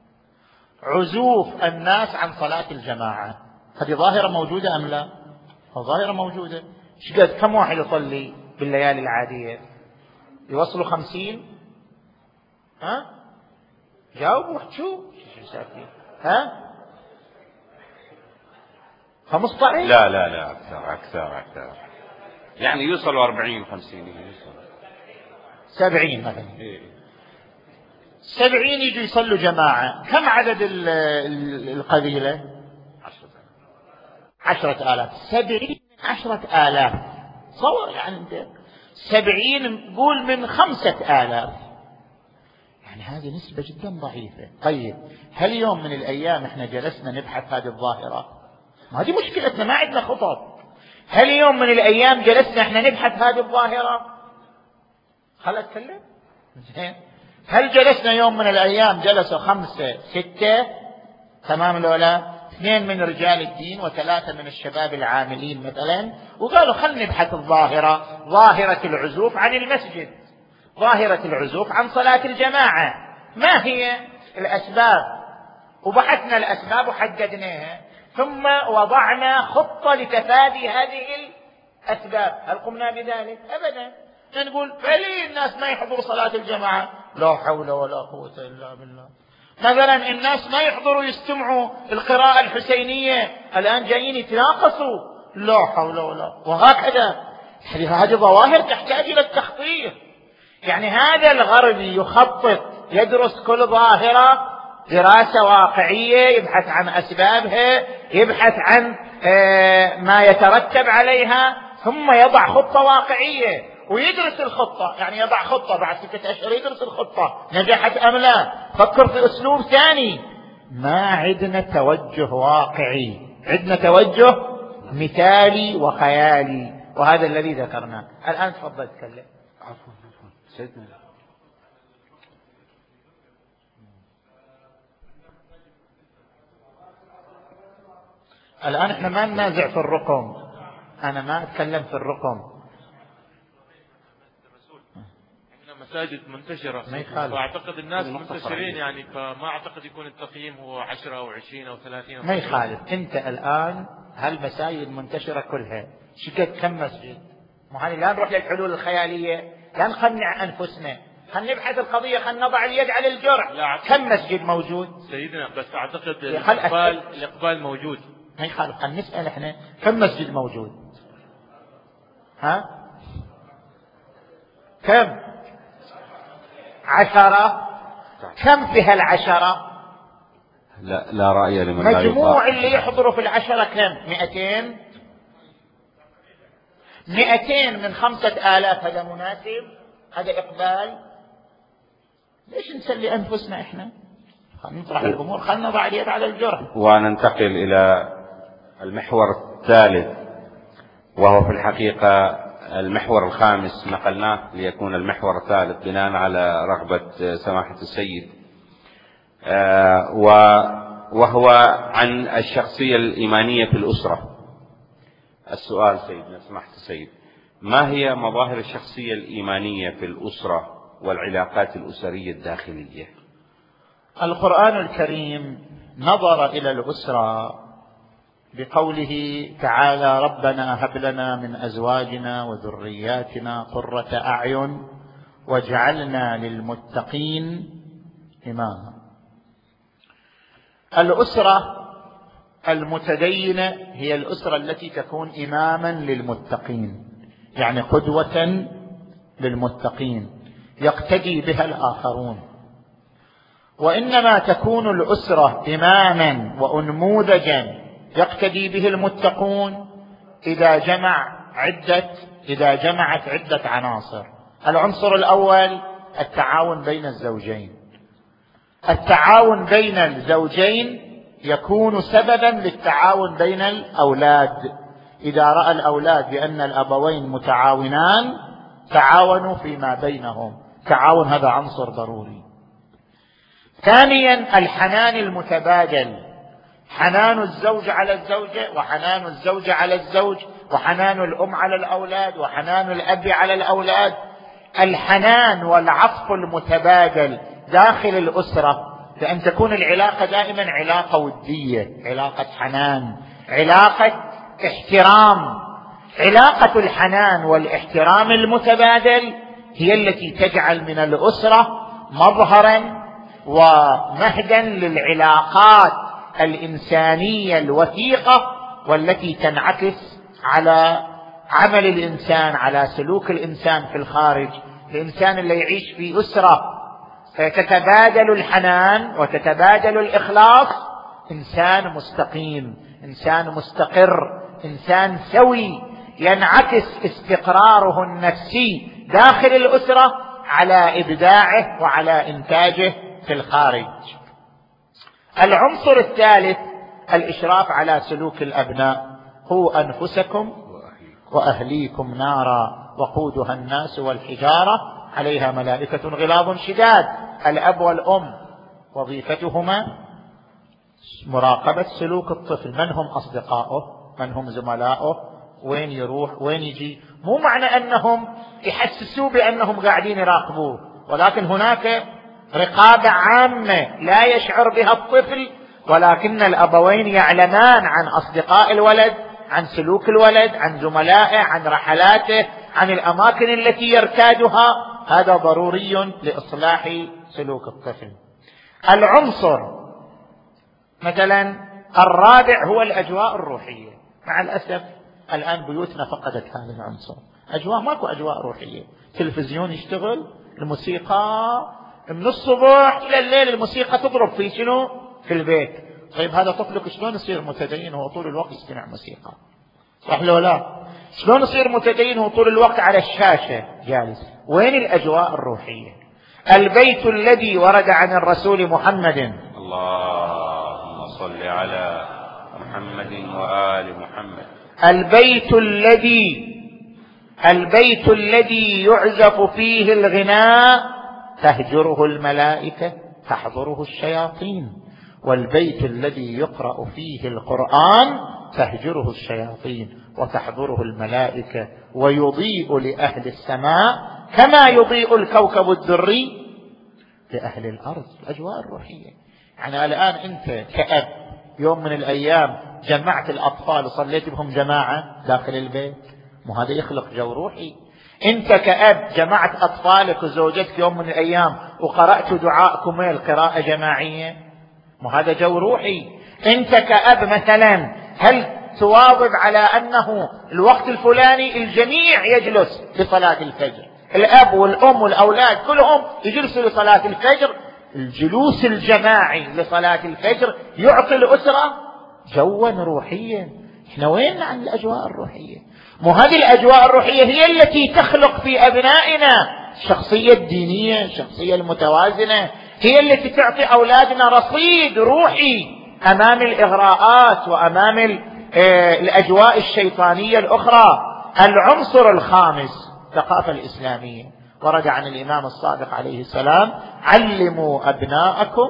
عزوف الناس عن صلاة الجماعة، هذه ظاهرة موجودة أم لا؟ ظاهرة موجودة. شقد كم واحد يصلي بالليالي العادية؟ يوصلوا خمسين؟ ها؟ جاوبوا شو؟ ها؟ خمسة عشر؟ لا لا لا أكثر أكثر أكثر، يعني يوصلوا أربعين خمسين، يوصلوا سبعين مثلا. سبعين يجوا يصلوا جماعة. كم عدد القبيلة؟ عشرة آلاف. سبعين من عشرة آلاف. صور يعني أنت سبعين نقول من خمسة آلاف، يعني هذه نسبة جدا ضعيفة. طيب هل يوم من الأيام احنا جلسنا نبحث هذه الظاهرة؟ ما هذه مشكلتنا، ما عندنا خطط. هل يوم من الأيام جلسنا احنا نبحث هذه الظاهرة؟ خل أتكلم. زين. هل جلسنا يوم من الأيام جلسوا خمسة ستة تمام الأولى، اثنين من رجال الدين وثلاثة من الشباب العاملين مثلا، وقالوا خلنا نبحث الظاهرة، ظاهرة العزوف عن المسجد، ظاهرة العزوف عن صلاة الجماعة، ما هي الأسباب؟ وبحثنا الأسباب وحددناها، ثم وضعنا خطة لتفادي هذه الأسباب. هل قمنا بذلك؟ أبدا. نقول فليه الناس ما يحضروا صلاة الجماعة؟ لا حول ولا قوة إلا بالله. مثلا الناس ما يحضروا يستمعوا القراءة الحسينية، الآن جايين يتناقصوا، لا حول ولا، وهكذا. هذه ظواهر تحتاج إلى التخطيط. يعني هذا الغربي يخطط، يدرس كل ظاهرة دراسة واقعية، يبحث عن أسبابها، يبحث عن ما يترتب عليها، ثم يضع خطة واقعية ويدرس الخطة. يعني يضع خطة بعد ستة أشهر يدرس الخطة نجحت أم لا، فكر في أسلوب ثاني. ما عندنا توجه واقعي، عندنا توجه مثالي وخيالي، وهذا الذي ذكرناه. الآن تفضل تكلم. عفوا عفوا سيدنا. الآن احنا ما ننازع في الرقم، أنا ما أتكلم في الرقم. مساجد منتشرة، فأعتقد الناس منتشرين يعني، فما أعتقد يكون التقييم هو عشرة أو عشرين أو ثلاثين أو ما يخالف. أنت الآن هالمساجد منتشرة كلها، شكت كم مسجد؟ ما هذه لا نروح للحلول الخيالية، لا نقنع أنفسنا، خلينا نبحث القضية، خلينا نضع اليد على الجرح. كم مسجد موجود سيدنا؟ بس أعتقد الإقبال الإقبال موجود. ما يخالف. خلينا نسأل إحنا كم مسجد موجود؟ ها؟ كم؟ عشرة. كم في هالعشرة؟ لا لا رأي لمن لا مجموع اللي يحضروا في العشرة كم؟ مئتين. مئتين من خمسة آلاف، هذا مناسب؟ هذا إقبال؟ ليش نسلي أنفسنا إحنا؟ خلينا نطرح الأمور، خلينا نضع اليد على الجرح. وننتقل إلى المحور الثالث، وهو في الحقيقة المحور الخامس نقلناه ليكون المحور الثالث بناء على رغبة سماحة السيد، وهو عن الشخصية الإيمانية في الأسرة. السؤال سيدنا سماحة السيد، ما هي مظاهر الشخصية الإيمانية في الأسرة والعلاقات الأسرية الداخلية؟ القرآن الكريم نظر إلى الأسرة بقوله تعالى: ربنا هب لنا من أزواجنا وذرياتنا قرة أعين واجعلنا للمتقين إماما. الأسرة المتدينة هي الأسرة التي تكون إماما للمتقين، يعني قدوة للمتقين يقتدي بها الآخرون. وإنما تكون الأسرة إماما وأنموذجا يقتدي به المتقون إذا جمع عدة إذا جمعت عدة عناصر. العنصر الأول التعاون بين الزوجين. التعاون بين الزوجين يكون سببا للتعاون بين الأولاد. إذا رأى الأولاد بأن الأبوين متعاونان تعاونوا فيما بينهم. تعاون هذا عنصر ضروري. ثانيا الحنان المتبادل، حنان الزوج على الزوجة وحنان الزوجة على الزوج، وحنان الأم على الأولاد وحنان الأب على الأولاد. الحنان والعطف المتبادل داخل الأسرة، لأن تكون العلاقة دائما علاقة ودية، علاقة حنان، علاقة احترام. علاقة الحنان والاحترام المتبادل هي التي تجعل من الأسرة مظهرا ومهدا للعلاقات الإنسانية الوثيقة، والتي تنعكس على عمل الإنسان، على سلوك الإنسان في الخارج. الإنسان اللي يعيش في أسرة تتبادل الحنان وتتبادل الإخلاص إنسان مستقيم، إنسان مستقر، إنسان سوي، ينعكس استقراره النفسي داخل الأسرة على إبداعه وعلى إنتاجه في الخارج. العنصر الثالث الإشراف على سلوك الأبناء. قوا أنفسكم وأهليكم نارا وقودها الناس والحجارة عليها ملائكة غلاظ شداد. الأب والأم وظيفتهما مراقبة سلوك الطفل، من هم أصدقائه، من هم زملائه، وين يروح وين يجي. مو معنى أنهم يحسسوا بأنهم قاعدين يراقبوه، ولكن هناك رقابة عامة لا يشعر بها الطفل، ولكن الأبوين يعلمان عن أصدقاء الولد، عن سلوك الولد، عن زملائه، عن رحلاته، عن الأماكن التي يرتادها. هذا ضروري لإصلاح سلوك الطفل. العنصر مثلا الرابع هو الأجواء الروحية. مع الأسف الآن بيوتنا فقدت هذا العنصر. أجواء، ماكو أجواء روحية. تلفزيون يشتغل، الموسيقى من الصبح إلى الليل الموسيقى تضرب في شنو؟ في البيت. طيب هذا طفلك شلون يصير متدين وهو طول الوقت يستمع موسيقى؟ صح لو لا؟ شلون يصير متدين وهو طول الوقت على الشاشة جالس؟ وين الأجواء الروحية؟ البيت الذي ورد عن الرسول محمد، اللهم صل على محمد وآل محمد، البيت الذي البيت الذي يعزف فيه الغناء تهجره الملائكة تحضره الشياطين، والبيت الذي يقرأ فيه القرآن تهجره الشياطين وتحضره الملائكة، ويضيء لأهل السماء كما يضيء الكوكب الدري لأهل الأرض. الأجواء الروحية. يعني الآن أنت كأب يوم من الأيام جمعت الأطفال وصليت بهم جماعة داخل البيت، مو هذا يخلق جو روحي؟ أنت كأب جمعت أطفالك وزوجتك يوم من الأيام وقرأت دعاء كميل قراءة جماعية، مو هذا جو روحي؟ أنت كأب مثلا هل تواظب على أنه الوقت الفلاني الجميع يجلس لصلاة الفجر، الأب والأم والأولاد كلهم يجلسوا لصلاة الفجر؟ الجلوس الجماعي لصلاة الفجر يعطي الأسرة جوا روحيا. احنا وين عن الأجواء الروحية؟ مو هذه الأجواء الروحية هي التي تخلق في أبنائنا الشخصية الدينية، الشخصية المتوازنة، هي التي تعطي أولادنا رصيد روحي أمام الإغراءات وأمام الأجواء الشيطانية الأخرى. العنصر الخامس الثقافة الإسلامية. ورد عن الإمام الصادق عليه السلام: علموا أبناءكم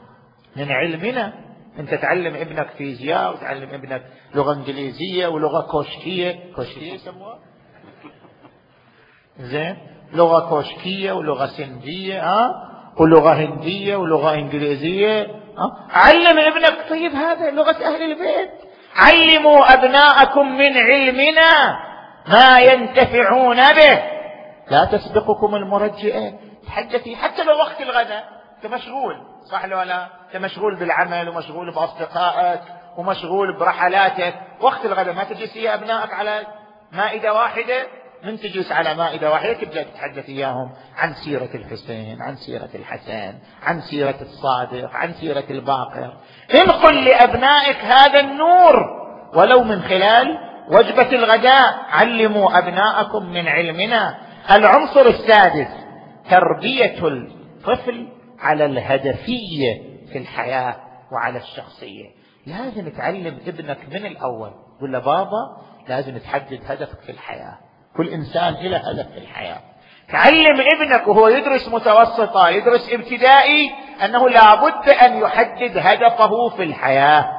من علمنا. أنت تعلم ابنك فيزياء وتعلم ابنك لغة إنجليزية ولغة كوشكية، كوشكية يسموها زين، لغة كوشكية ولغة سندية، ها ولغة هندية ولغة إنجليزية. علم ابنك. طيب هذا لغة أهل البيت. علموا أبناءكم من علمنا ما ينتفعون به. لا تسبقكم المرجئة. تحدثي حتى لو وقت الغداء انت مشغول، صح ولا لا؟ انت مشغول بالعمل ومشغول بأصدقائك ومشغول برحلاتك. وقت الغداء ما تجلسي يا أبنائك على مائدة واحدة. من تجلس على مائدة واحدة تبدأ تتحدث إياهم عن سيرة الحسين، عن سيرة الحسن، عن سيرة الصادق، عن سيرة الباقر. انقل لأبنائك هذا النور ولو من خلال وجبة الغداء. علموا أبنائكم من علمنا. العنصر السادس تربية الطفل على الهدفية في الحياة وعلى الشخصية. لازم تعلم ابنك من الأول. قل له بابا لازم تحدد هدفك في الحياة. كل إنسان له هدف في الحياة. تعلم ابنك وهو يدرس متوسطة يدرس ابتدائي أنه لابد أن يحدد هدفه في الحياة.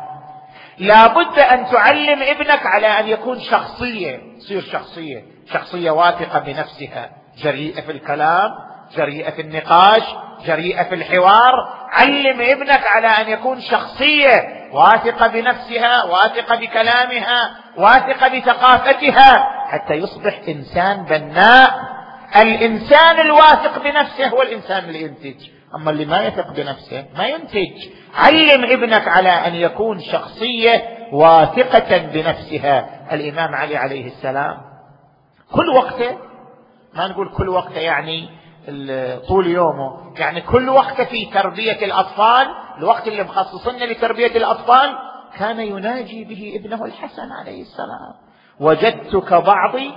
لابد أن تعلم ابنك على أن يكون شخصية، يصير شخصية شخصية واثقة بنفسها، جريئة في الكلام، جريئة في النقاش، جريئة في الحوار. علم ابنك على أن يكون شخصية واثقة بنفسها، واثقة بكلامها، واثقة بثقافتها، حتى يصبح إنسان بناء. الإنسان الواثق بنفسه هو الإنسان اللي ينتج، أما اللي ما يثق بنفسه ما ينتج. علم ابنك على أن يكون شخصية واثقة بنفسها. الإمام علي عليه السلام كل وقته، ما نقول كل وقته يعني طول يومه، يعني كل وقت في تربية الأطفال، الوقت اللي مخصصنا لتربية الأطفال، كان يناجي به ابنه الحسن عليه السلام: وجدتك بعضي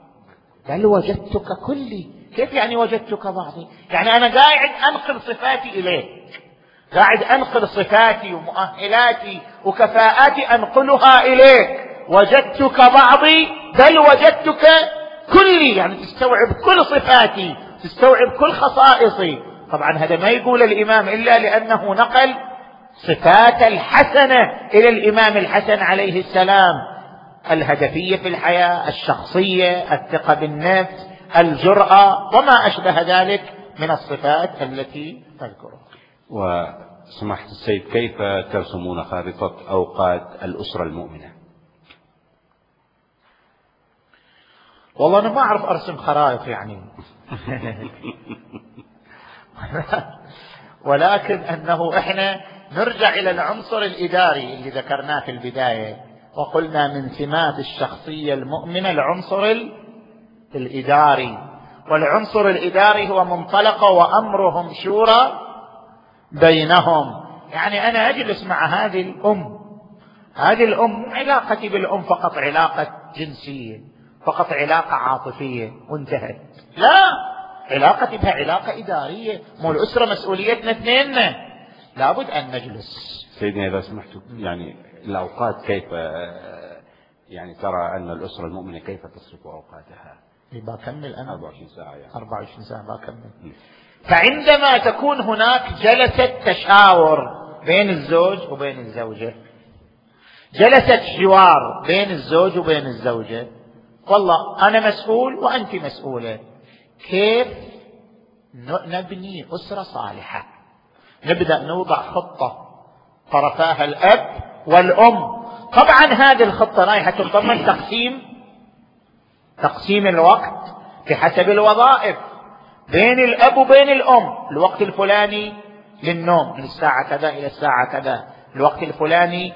بل وجدتك كلي. كيف يعني وجدتك بعضي؟ يعني أنا قاعد أنقل صفاتي إليك، قاعد أنقل صفاتي ومؤهلاتي وكفاءاتي أنقلها إليك. وجدتك بعضي بل وجدتك كلي، يعني تستوعب كل صفاتي، تستوعب كل خصائصي. طبعا هذا ما يقول الإمام إلا لأنه نقل صفات الحسنة إلى الإمام الحسن عليه السلام: الهدفية في الحياة، الشخصية، الثقة بالنفس، الجرأة، وما أشبه ذلك من الصفات التي تذكرها. وسماحة السيد، كيف ترسمون خارطة أوقات الأسرة المؤمنة؟ والله أنا ما أعرف أرسم خرائط يعني ولكن أنه إحنا نرجع إلى العنصر الإداري اللي ذكرناه في البداية، وقلنا من سمات الشخصية المؤمنة العنصر الإداري. والعنصر الإداري هو منطلق وأمرهم شورى بينهم. يعني أنا أجلس مع هذه الأم، هذه الأم علاقتي بالأم فقط علاقة جنسية، فقط علاقة عاطفية وانتهت. لا، علاقتي بها علاقة إدارية. مو الأسرة مسؤوليتنا اثنين، لابد أن نجلس. سيدنا إذا سمحتوا، يعني الأوقات كيف يعني ترى أن الأسرة المؤمنة كيف تصرف أوقاتها؟ بكمل أنا أربعة وعشرين ساعة يعني. أربعة وعشرين ساعة بكمل. فعندما تكون هناك جلسة تشاور بين الزوج وبين الزوجة، جلسة حوار بين الزوج وبين الزوجة، والله أنا مسؤول وأنت مسؤولة، كيف نبني أسرة صالحة؟ نبدأ نوضع خطة طرفاها الأب والأم. طبعا هذه الخطة رايحة تتضمن تقسيم تقسيم الوقت بحسب الوظائف بين الأب وبين الأم. الوقت الفلاني للنوم من الساعة كذا إلى الساعة كذا، الوقت الفلاني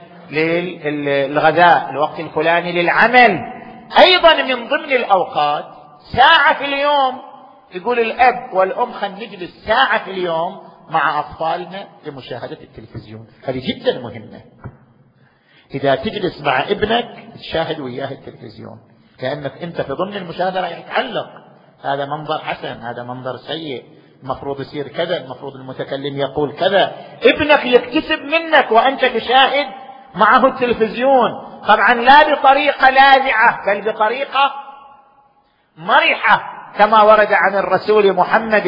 للغذاء، الوقت الفلاني للعمل. أيضا من ضمن الأوقات ساعة في اليوم، يقول الأب والأم خلينا نجلس ساعة في اليوم مع أطفالنا لمشاهدة التلفزيون. هذه جدا مهمة. إذا تجلس مع ابنك تشاهد وياه التلفزيون، لأنك أنت في ضمن المشاهدة راح يتعلق: هذا منظر حسن، هذا منظر سيء، المفروض يصير كذا، المفروض المتكلم يقول كذا. ابنك يكتسب منك وأنت تشاهد معه التلفزيون، طبعا لا بطريقة لاذعة بل بطريقة مرحة، كما ورد عن الرسول محمد: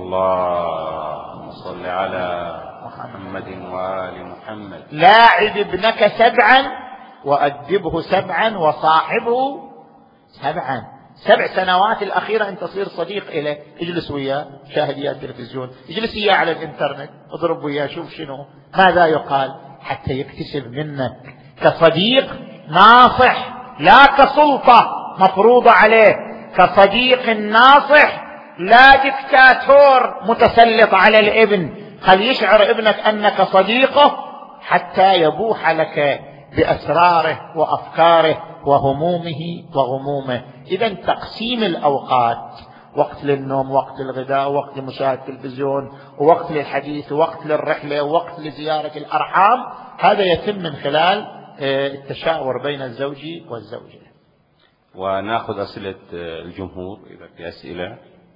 اللهم صل على محمد وآل محمد. لاعب ابنك سبعا وأدبه سبعا وصاحبه سبعا. سبع سنوات الأخيرة أنت تصير صديق إليه، اجلس وياه، شاهد وياه التلفزيون، اجلس وياه على الإنترنت، اضرب وياه، شوف شنو ماذا يقال، حتى يكتسب منك كصديق ناصح لا كسلطة مفروضة عليه، كصديق ناصح لا دكتاتور متسلط على الابن. خل يشعر ابنك أنك صديقه حتى يبوح لك بأسراره وأفكاره وهمومه وغمومه. إذا تقسيم الأوقات، وقت للنوم، وقت للغداء، وقت لمشاهدة التلفزيون، ووقت للحديث، ووقت للرحلة، ووقت لزيارة الأرحام، هذا يتم من خلال التشاور بين الزوج والزوجة. ونأخذ أسئلة الجمهور إذا في أسئلة.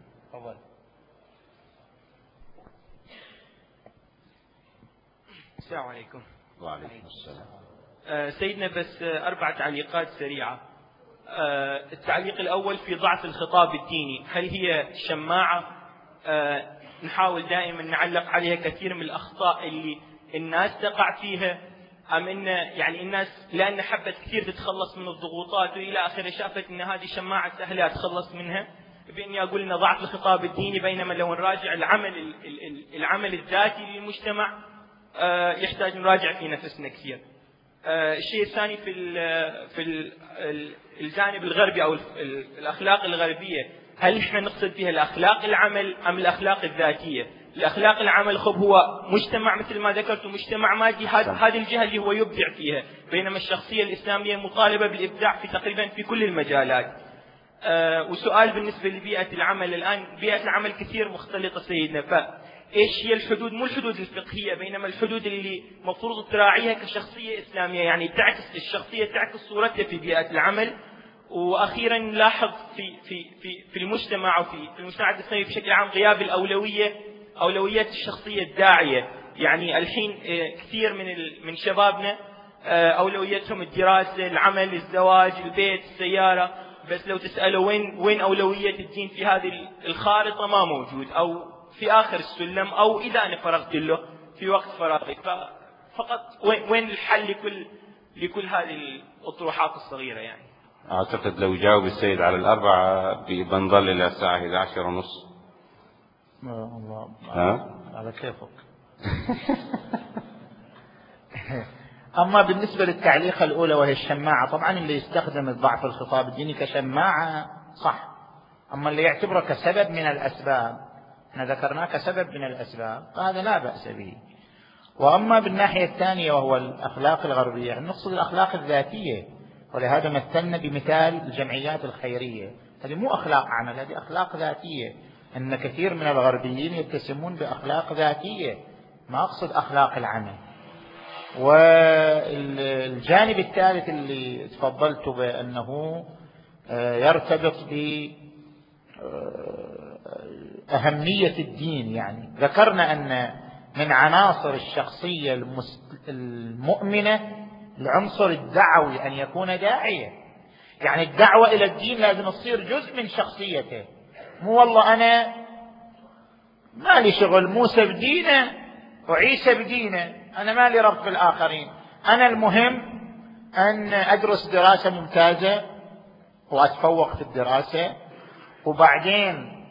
السلام عليكم. وعليكم السلام. آه سيدنا بس آه أربع تعليقات سريعة. آه التعليق الأول في ضعف الخطاب الديني، هل هي شماعة آه نحاول دائما نعلق عليها كثير من الأخطاء اللي الناس تقع فيها، أم إن يعني الناس لأن حبت كثير تتخلص من الضغوطات وإلى آخره شافت إن هذه شماعة سهلة تخلص منها، بإني أقول إن ضعف الخطاب الديني، بينما لو نراجع العمل العمل الذاتي للمجتمع يحتاج نراجع في نفسنا كثير. الشيء الثاني في ال في ال الجانب الغربي أو الأخلاق الغربية، هل احنا نقصد فيها الأخلاق العمل أم الأخلاق الذاتية؟ الأخلاق العمل خب هو مجتمع مثل ما ذكرت مجتمع مادي، هذه الجهة اللي هو يبدع فيها، بينما الشخصية الإسلامية مطالبة بالإبداع في تقريبا في كل المجالات. أه وسؤال بالنسبة لبيئة العمل الآن، بيئة العمل كثير مختلطة سيدنا، فإيش هي الحدود؟ مو الحدود الفقهية، بينما الحدود اللي مفروض تراعيها كشخصية إسلامية، يعني تعكس الشخصية تعكس صورتها في بيئة العمل. وأخيرا نلاحظ في في في في المجتمع وفي في المجتمع الإسلامي بشكل عام غياب الأولوية، أولويات الشخصية الداعية. يعني الحين كثير من من شبابنا أولويتهم الدراسة، العمل، الزواج، البيت، السيارة، بس لو تسأله وين وين أولوية الدين في هذه الخارطة ما موجود، أو في آخر السلم، أو إذا أنا فرغت له في وقت فراغي. فقط وين وين الحل لكل لكل هذه الأطروحات الصغيرة؟ يعني أعتقد لو جاوب السيد على الأربعة بنظل إلى الساعة إحدى عشر ونص. الله ها؟ على كيفك. أما بالنسبة للتعليق الأولى وهي الشماعة، طبعا اللي يستخدم الضعف الخطاب الديني كشماعة صح، أما اللي يعتبره كسبب من الأسباب، احنا ذكرناه كسبب من الأسباب، فهذا لا بأس به. وأما بالناحية الثانية وهو الأخلاق الغربية، نقصد الأخلاق الذاتية، ولهذا مثلنا بمثال الجمعيات الخيرية، هذه مو أخلاق عمل، هذه أخلاق ذاتية. أن كثير من الغربيين يتسمون بأخلاق ذاتية، ما أقصد أخلاق العمل. والجانب الثالث اللي تفضلت بأنه يرتبط بأهمية الدين، يعني ذكرنا أن من عناصر الشخصية المؤمنة العنصر الدعوي، أن يكون داعية، يعني الدعوة إلى الدين لازم تصير جزء من شخصيته، مو والله أنا ما لي شغل، موسى بدينه وعيسى بدينه، أنا ما لي رب في الآخرين، أنا المهم أن أدرس دراسة ممتازة وأتفوق في الدراسة، وبعدين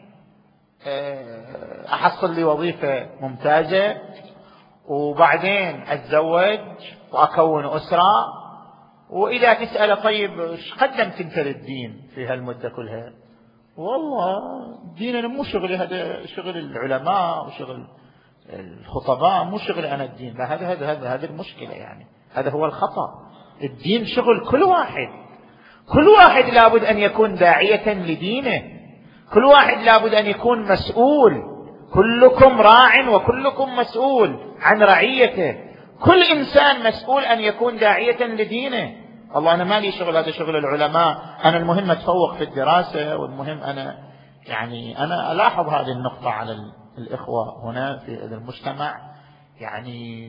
أحصل لي وظيفة ممتازة، وبعدين أتزوج وأكون أسرة. وإذا تسأل طيب ايش قدمت انت للدين في هالمدة كلها؟ والله ديننا مو شغلي، هذا شغل العلماء وشغل الخطباء، مو شغل أنا الدين. لا، هذا هذا هذا هذه المشكلة، يعني هذا هو الخطأ. الدين شغل كل واحد، كل واحد لابد أن يكون داعية لدينه، كل واحد لابد أن يكون مسؤول، كلكم راع وكلكم مسؤول عن رعيته، كل إنسان مسؤول أن يكون داعية لدينه. والله أنا ما لي شغل، هذا شغل العلماء، أنا المهم أتفوق في الدراسة، والمهم أنا يعني أنا ألاحظ هذه النقطة على الإخوة هنا في المجتمع، يعني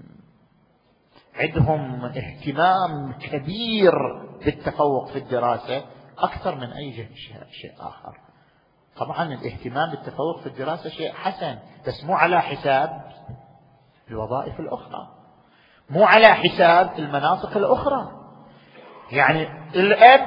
عندهم اهتمام كبير بالتفوق في الدراسة أكثر من أي شيء آخر. طبعا الاهتمام بالتفوق في الدراسة شيء حسن، بس مو على حساب الوظائف الأخرى، مو على حساب المناطق الأخرى. يعني الأب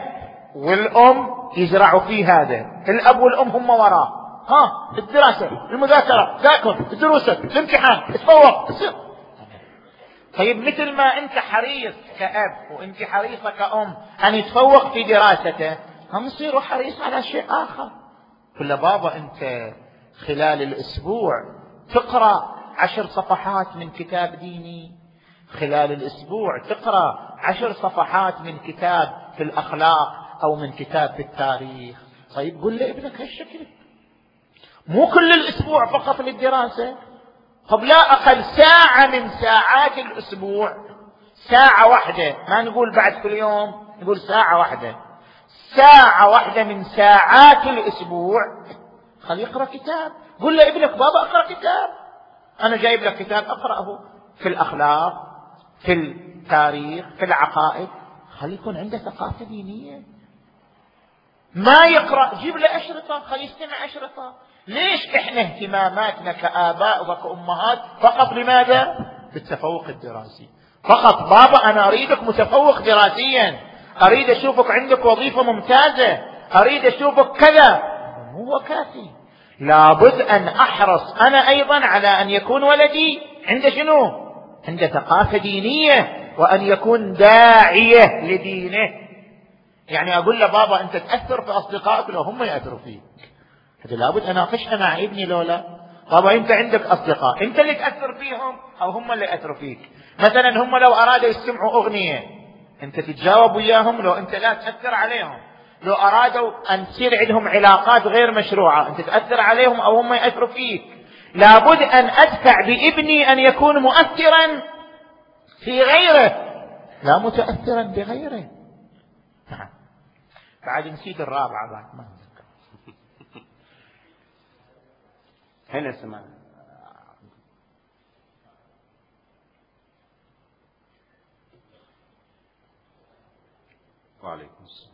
والأم يزرعوا فيه هذا، الأب والأم هم وراه، ها الدراسة المذاكرة ذاكر دروسك الامتحان تفوق. طيب مثل ما أنت حريص كأب وأنت حريصة كأم أن يتفوق في دراسته، هم يصيروا حريص على شيء آخر. قل بابا أنت خلال الأسبوع تقرأ عشر صفحات من كتاب ديني، خلال الأسبوع تقرأ عشر صفحات من كتاب في الأخلاق أو من كتاب في التاريخ. طيب قل لابنك هالشكل، مو كل الأسبوع فقط للدراسة. طب لا أقل ساعة من ساعات الأسبوع، ساعة واحدة، ما نقول بعد كل يوم، نقول ساعة واحدة، ساعة واحدة من ساعات الأسبوع خلي يقرأ كتاب. قل لابنك بابا أقرأ كتاب، أنا جايب لك كتاب أقرأه في الأخلاق في التاريخ في العقائد، خلي يكون عنده ثقافة دينية. ما يقرأ جيب له أشرطة، خلي يستمع أشرطة. ليش إحنا اهتماماتنا كآباء وكأمهات فقط لماذا؟ بالتفوق الدراسي فقط. بابا أنا أريدك متفوق دراسيا، أريد أشوفك عندك وظيفة ممتازة، أريد أشوفك كذا، مو هو كافي. لابد أن أحرص أنا أيضا على أن يكون ولدي عنده شنو؟ عنده ثقافة دينية، وأن يكون داعية لدينه. يعني أقول له بابا أنت تأثر في أصدقائك لو هم يأثروا فيك، هذا لابد أناقشها مع ابني. لولا بابا أنت عندك أصدقاء أنت اللي تأثر فيهم أو هم اللي يأثروا فيك. مثلا هم لو أرادوا يستمعوا أغنية أنت تتجاوب وياهم لو أنت لا تأثر عليهم. لو أرادوا أن تصير عندهم علاقات غير مشروعة أنت تأثر عليهم أو هم يأثروا فيك. لابد أن أدفع بابني أن يكون مؤثرا في غيره لا متأثرا بغيره. بعد نسيت الرابعة بعد ما هنا سمع. وعليكم السلام.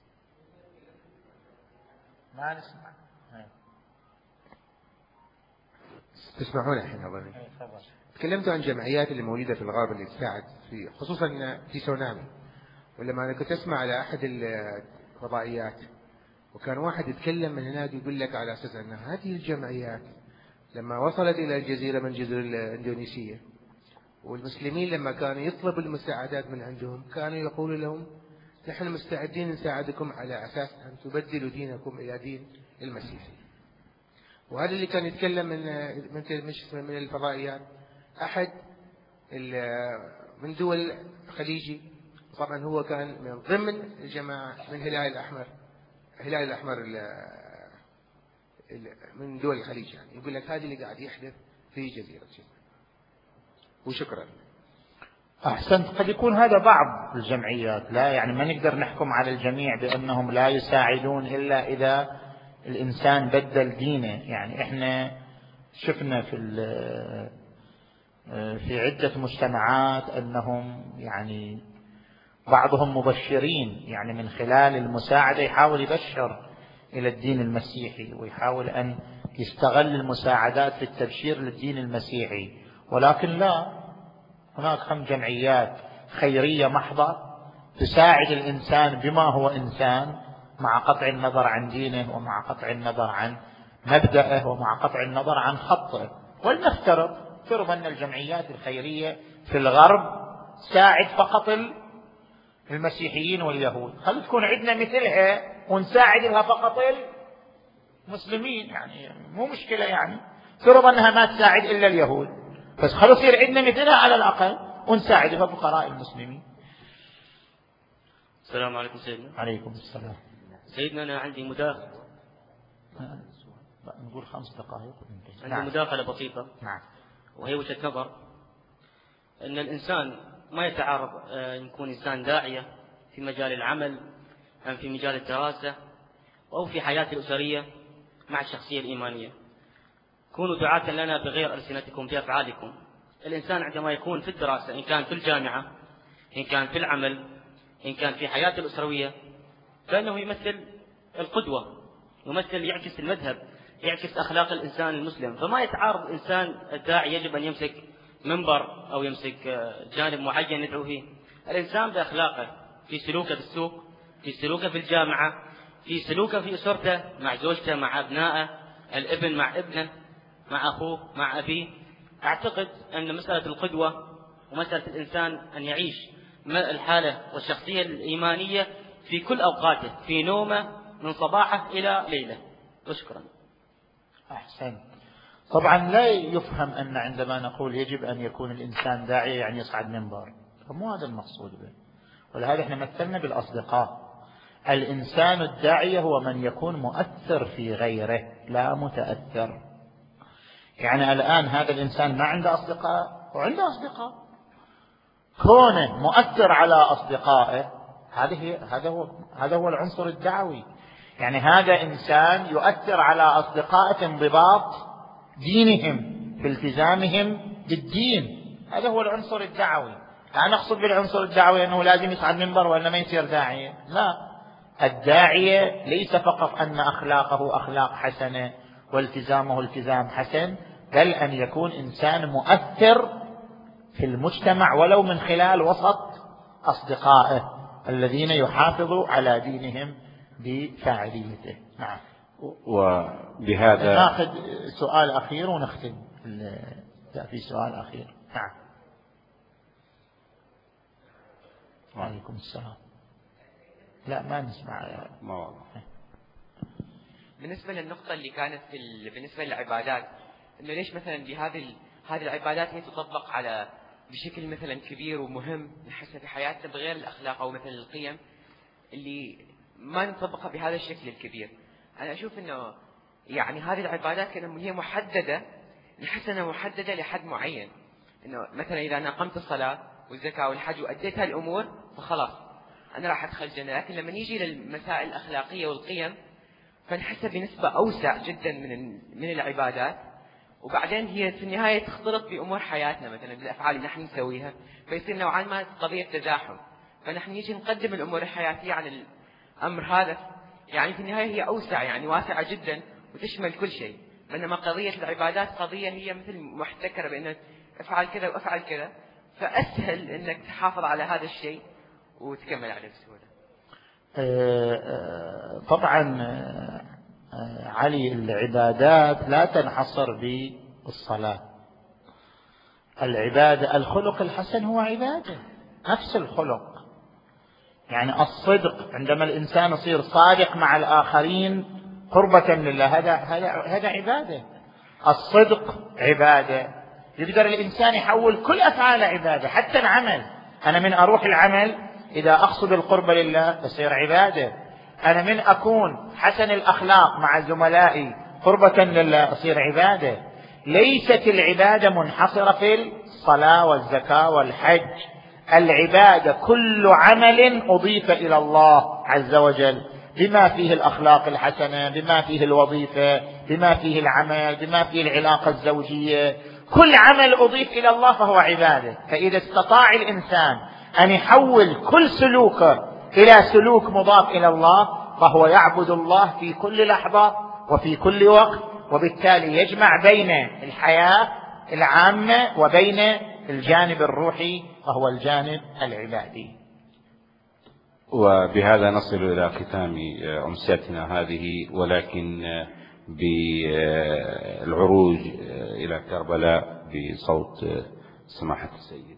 ما نسمع. تسمعون الحين أظن. تكلمتوا عن جمعيات اللي موجودة في الغرب اللي تساعد في خصوصا في سونامي. ولما أنا كنت أسمع على أحد الفضائيات وكان واحد يتكلم من هناك يقول لك على أساس أن هذه الجمعيات لما وصلت إلى الجزيرة من الجزر الإندونيسية والمسلمين لما كانوا يطلبوا المساعدات من عندهم كانوا يقولوا لهم نحن مستعدين نساعدكم على أساس أن تبدلوا دينكم إلى دين المسيحي. وهذا اللي كان يتكلم من من من الفضائيات أحد من دول خليجي، طبعا هو كان من ضمن الجماعة من هلال الأحمر هلال الأحمر من دول الخليج. يعني يقول لك هذا اللي قاعد يحدث في جزيرة سيناء. وشكرا. أحسنت. قد يكون هذا بعض الجمعيات، لا يعني ما نقدر نحكم على الجميع بأنهم لا يساعدون إلا إذا الإنسان بدل دينه. يعني إحنا شفنا في في عدة مجتمعات أنهم يعني بعضهم مبشرين، يعني من خلال المساعدة يحاول يبشر إلى الدين المسيحي ويحاول أن يستغل المساعدات في التبشير للدين المسيحي. ولكن لا، هناك خمس جمعيات خيرية محضة تساعد الإنسان بما هو إنسان مع قطع النظر عن دينه ومع قطع النظر عن مبدأه ومع قطع النظر عن خطه. ولنفترض فرض أن الجمعيات الخيرية في الغرب تساعد فقط المسيحيين واليهود، خلي تكون عندنا مثلها ونساعد لها فقط المسلمين، يعني مو مشكلة. يعني فرض أنها ما تساعد إلا اليهود، بس خلوا يصير عندنا مثلها على الأقل ونساعد لها فقراء المسلمين. السلام عليكم سيدنا. عليكم السلام. سيدنا أنا عندي مداخلة، نقول خمس دقائق. عندي نعم. مداخلة بسيطة. نعم. وهي وجهة نظر أن الإنسان ما يتعارض أن يكون إنسان داعية في مجال العمل أم في مجال الدراسة أو في حياته الأسرية مع الشخصية الإيمانية. كونوا دعاة لنا بغير ألسنتكم بأفعالكم. الإنسان عندما يكون في الدراسة، إن كان في الجامعة، إن كان في العمل، إن كان في حياته الأسروية، فإنه يمثل القدوة، يمثل يعكس المذهب، يعكس أخلاق الإنسان المسلم. فما يتعارض الإنسان الداعي يجب أن يمسك منبر أو يمسك جانب معين يدعو فيه. الإنسان بأخلاقه في سلوكه بالسوق في سلوكه في الجامعة، في سلوكه في أسرته مع زوجته، مع أبنائه، الابن مع ابنه، مع أخوه، مع أبيه. أعتقد أن مسألة القدوة ومسألة الإنسان أن يعيش الحالة والشخصية الإيمانية في كل أوقاته، في نومه من صباحه إلى ليله. وشكرا. أحسن. طبعا لا يفهم أن عندما نقول يجب أن يكون الإنسان داعية يعني يصعد منبر، مو هذا المقصود به. ولهذا احنا مثلنا بالأصدقاء. الإنسان الداعية هو من يكون مؤثر في غيره لا متأثر. يعني الآن هذا الإنسان ما عنده أصدقاء وعنده أصدقاء، كونه مؤثر على أصدقائه هذه هذا هو هذا هو العنصر الدعوي. يعني هذا إنسان يؤثر على أصدقائه انضباط دينهم في التزامهم بالدين، هذا هو العنصر الدعوي. لا نقصد بالعنصر الدعوي أنه لازم يصعد منبر وأنه ما يصير داعية، لا. الداعية ليس فقط أن أخلاقه أخلاق حسنة والتزامه التزام حسن، بل أن يكون إنسان مؤثر في المجتمع ولو من خلال وسط أصدقائه الذين يحافظوا على دينهم بفاعليته. نعم. وبهذا ناخذ سؤال أخير ونختم. في سؤال أخير. نعم. وعليكم السلام. لا ما نسمع. ما واضح. بالنسبة للنقطة اللي كانت في ال... بالنسبة للعبادات، إنه ليش مثلا بهذه هذه العبادات هي تطبق على بشكل مثلا كبير ومهم نحسها في حياتنا بغير الأخلاق أو مثلا القيم اللي ما نطبقها بهذا الشكل الكبير. أنا أشوف إنه يعني هذه العبادات كأنها هي محددة، نحس أنها محددة لحد معين، إنه مثلا إذا أنا أقمت الصلاة والزكاة والحج وأديت هالأمور فخلاص أنا راح أدخل الجنة. لكن لما نيجي للمسائل الأخلاقية والقيم فنحسها بنسبة أوسع جدا من من العبادات، وبعدين هي في النهاية تختلط بأمور حياتنا مثلا بالأفعال اللي نحن نسويها، فيصير نوعا ما قضية تزاحم، فنحن نيجي نقدم الأمور الحياتية عن الأمر هذا. يعني في النهاية هي أوسع، يعني واسعة جدا وتشمل كل شيء، بينما قضية العبادات قضية هي مثل محتكرة بأنك افعل كذا وافعل كذا، فأسهل أنك تحافظ على هذا الشيء وتكمل عليه بسهولة. طبعا علي العبادات لا تنحصر بالصلاة. العبادة الخلق الحسن هو عبادة، نفس الخلق. يعني الصدق عندما الإنسان يصير صادق مع الآخرين قربة لله هذا هذا هذا عبادة. الصدق عبادة. يقدر الإنسان يحول كل أفعال عبادة، حتى العمل. أنا من أروح العمل إذا أقصد القرب لله تصير عبادة. أنا من أكون حسن الأخلاق مع زملائي قربة لله تصير عبادة. ليست العبادة منحصرة في الصلاة والزكاة والحج. العبادة كل عمل أضيف إلى الله عز وجل بما فيه الأخلاق الحسنة، بما فيه الوظيفة، بما فيه العمل، بما فيه العلاقة الزوجية. كل عمل أضيف إلى الله فهو عبادة. فإذا استطاع الإنسان أن يحول كل سلوكه إلى سلوك مضاف إلى الله فهو يعبد الله في كل لحظة وفي كل وقت، وبالتالي يجمع بين الحياة العامة وبين الجانب الروحي وهو الجانب العبادي. وبهذا نصل إلى ختام أمسيتنا هذه، ولكن بالعروج إلى كربلاء بصوت سماحة السيد.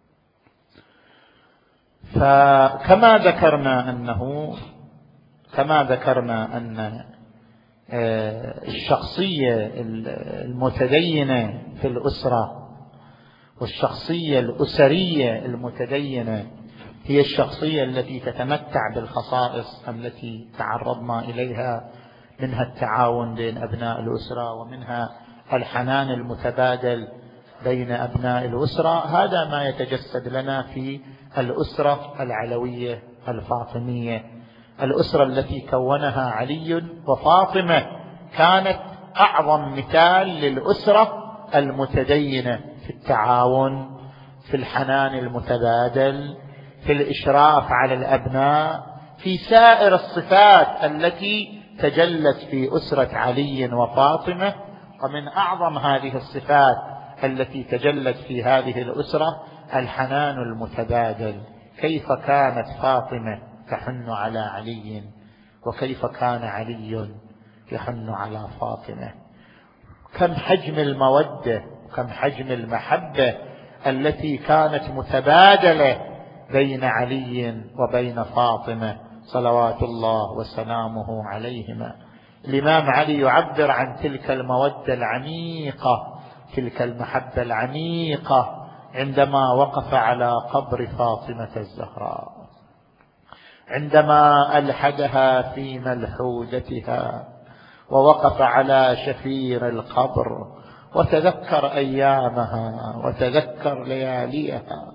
فكما ذكرنا أنه كما ذكرنا أن الشخصية المتدينة في الأسرة والشخصية الأسرية المتدينة هي الشخصية التي تتمتع بالخصائص التي تعرضنا إليها، منها التعاون بين أبناء الأسرة ومنها الحنان المتبادل بين أبناء الأسرة. هذا ما يتجسد لنا في الأسرة العلوية الفاطمية، الأسرة التي كونها علي وفاطمة كانت أعظم مثال للأسرة المتدينة في التعاون، في الحنان المتبادل، في الإشراف على الأبناء، في سائر الصفات التي تجلت في أسرة علي وفاطمة. ومن أعظم هذه الصفات التي تجلت في هذه الأسرة الحنان المتبادل. كيف كانت فاطمة تحن على علي، وكيف كان علي يحن على فاطمة. كم حجم المودة وكم حجم المحبة التي كانت متبادلة بين علي وبين فاطمة صلوات الله وسلامه عليهما. الإمام علي يعبر عن تلك المودة العميقة، تلك المحبة العميقة، عندما وقف على قبر فاطمة الزهراء، عندما ألحدها في ملحودتها ووقف على شفير القبر وتذكر أيامها وتذكر لياليها.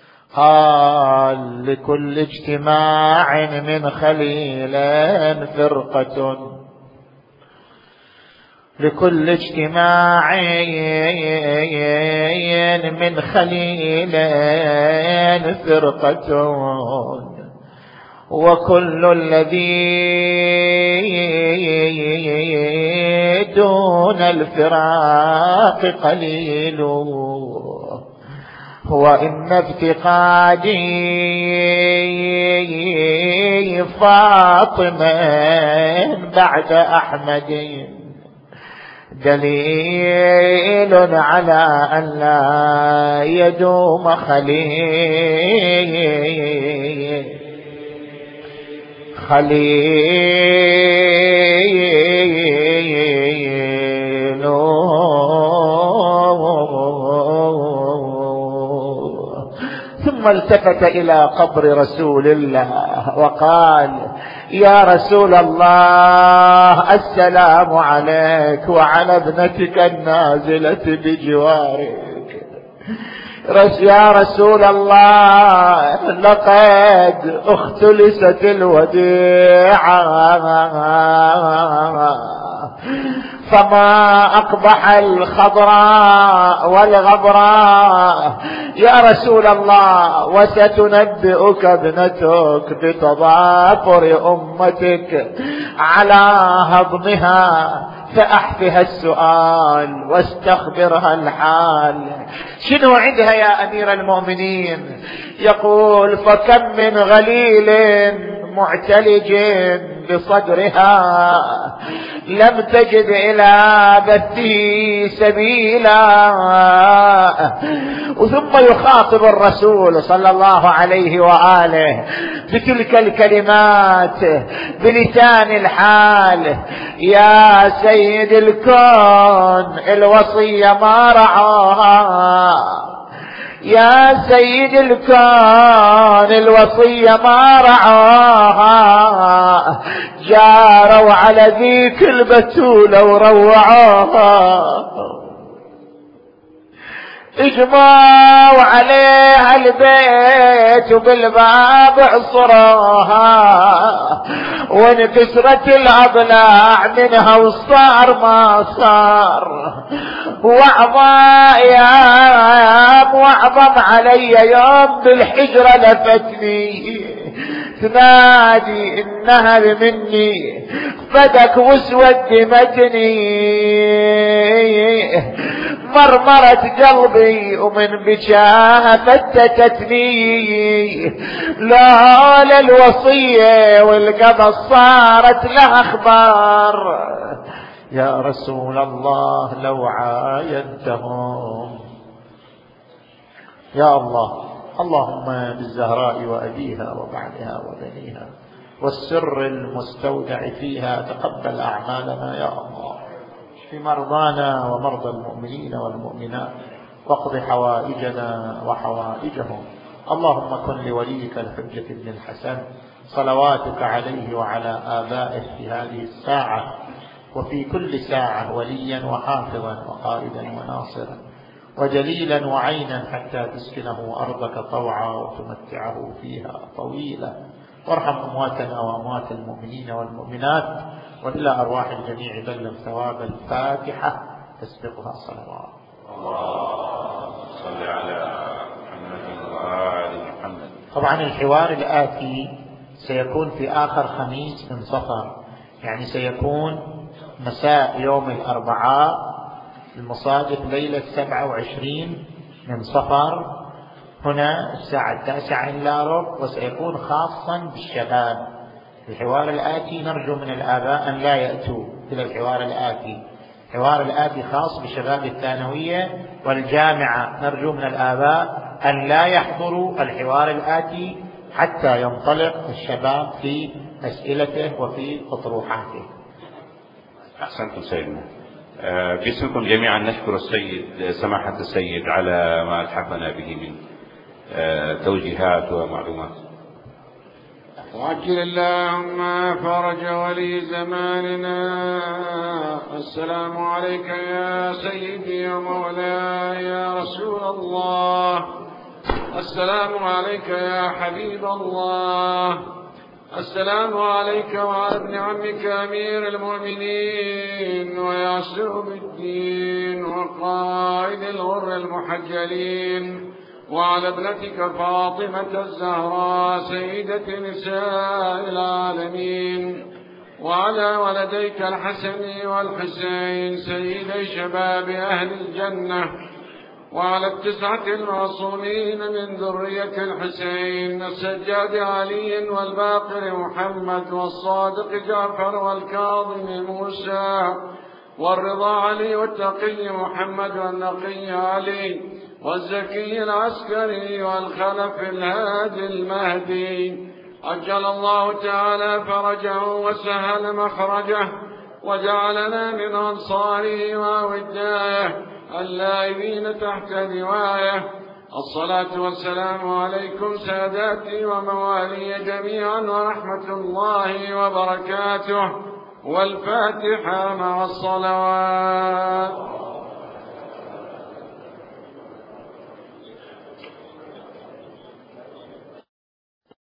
قال: لكل اجتماع من خليل فرقة، لكل اجتماع من خليل فرقة، وكل الذي دون الفراق قليل، وإن افتقادي فاطمة بعد أحمد دليل على أن لا يدوم خليل خليل. ثم التفت إلى قبر رسول الله وقال: يا رسول الله، السلام عليك وعلى ابنتك النازلة بجوارك. يا رسول الله، لقد اختلست الوديعة، فما أقبح الخضراء والغبراء. يا رسول الله، وستنبئك ابنتك بتضافر أمتك على هضمها، فأحفها السؤال واستخبرها الحال. شنو عندها يا أمير المؤمنين؟ يقول: فكم من غليل معتلج بصدرها لم تجد إلى بثه سبيلا. وثم يخاطب الرسول صلى الله عليه وآله بتلك الكلمات بلسان الحال: يا سيد الكون، الوصية ما رعاها، يا سيد الكون، الوصية ما رعاها، جاروا على ذيك البتولة وروعوها، اجمعوا عليها البيت وبالباب عصروها، وانكسرت الاضلاع منها وصار ما صار. واعظم واعظم علي يوم بالحجرة لفتني تنادي انها مني، فدك واسود متني، مرمرت قلبي ومن بجاها فتتتني، لولا الوصية والقبض صارت لها اخبار. يا رسول الله، لو عاينتهم. يا الله، اللهم بالزهراء وأبيها وبعلها وبنيها والسر المستودع فيها تقبل أعمالنا يا الله. اشف مرضانا ومرضى المؤمنين والمؤمنات، واقض حوائجنا وحوائجهم. اللهم كن لوليك الحجة بن الحسن صلواتك عليه وعلى آبائه في هذه الساعة وفي كل ساعة وليا وحافظا وقائدا وناصرا وجليلا وعينا، حتى تسكنه أرضك طوعا وتمتعه فيها طويلا. وارحم أمواتنا وأموات المؤمنين والمؤمنات، وإلى أرواح الجميع بلغ ثواب الفاتحة تسبقها صلوات. اللهم صل على محمد وآل محمد. طبعا الحوار الآتي سيكون في آخر خميس من صفر، يعني سيكون مساء يوم الأربعاء المصادف ليلة سبعة وعشرين من صفر، هنا الساعة التاسعة إلا ربع، وسيكون خاصا بالشباب. الحوار الآتي نرجو من الآباء أن لا يأتوا إلى الحوار الآتي. الحوار الآتي خاص بشباب الثانوية والجامعة، نرجو من الآباء أن لا يحضروا الحوار الآتي حتى ينطلق الشباب في أسئلته وفي أطروحاته. أحسنتم سيدنا. باسمكم جميعا نشكر السيد سماحة السيد على ما ألحقنا به من توجيهات ومعلومات. وعجل اللهم فرج ولي زماننا. السلام عليك يا سيدي ومولاي يا رسول الله. السلام عليك يا حبيب الله. السلام عليك وعلى ابن عمك أمير المؤمنين ويعصم الدين وقائد الغر المحجلين، وعلى ابنتك فاطمة الزهراء سيدة نساء العالمين، وعلى ولديك الحسن والحسين سيدي شباب أهل الجنة، وعلى التسعة المعصومين من ذرية الحسين السجاد علي والباقر محمد والصادق جعفر والكاظم موسى والرضا علي والتقي محمد والنقي علي والزكي العسكري والخلف الهادي المهدي. أجل الله تعالى فرجه وسهل مخرجه وجعلنا من أنصاره ووداه اللائمين تحت لوايه. الصلاة والسلام عليكم ساداتي وموالي جميعا ورحمة الله وبركاته. والفاتحة مع الصلوات.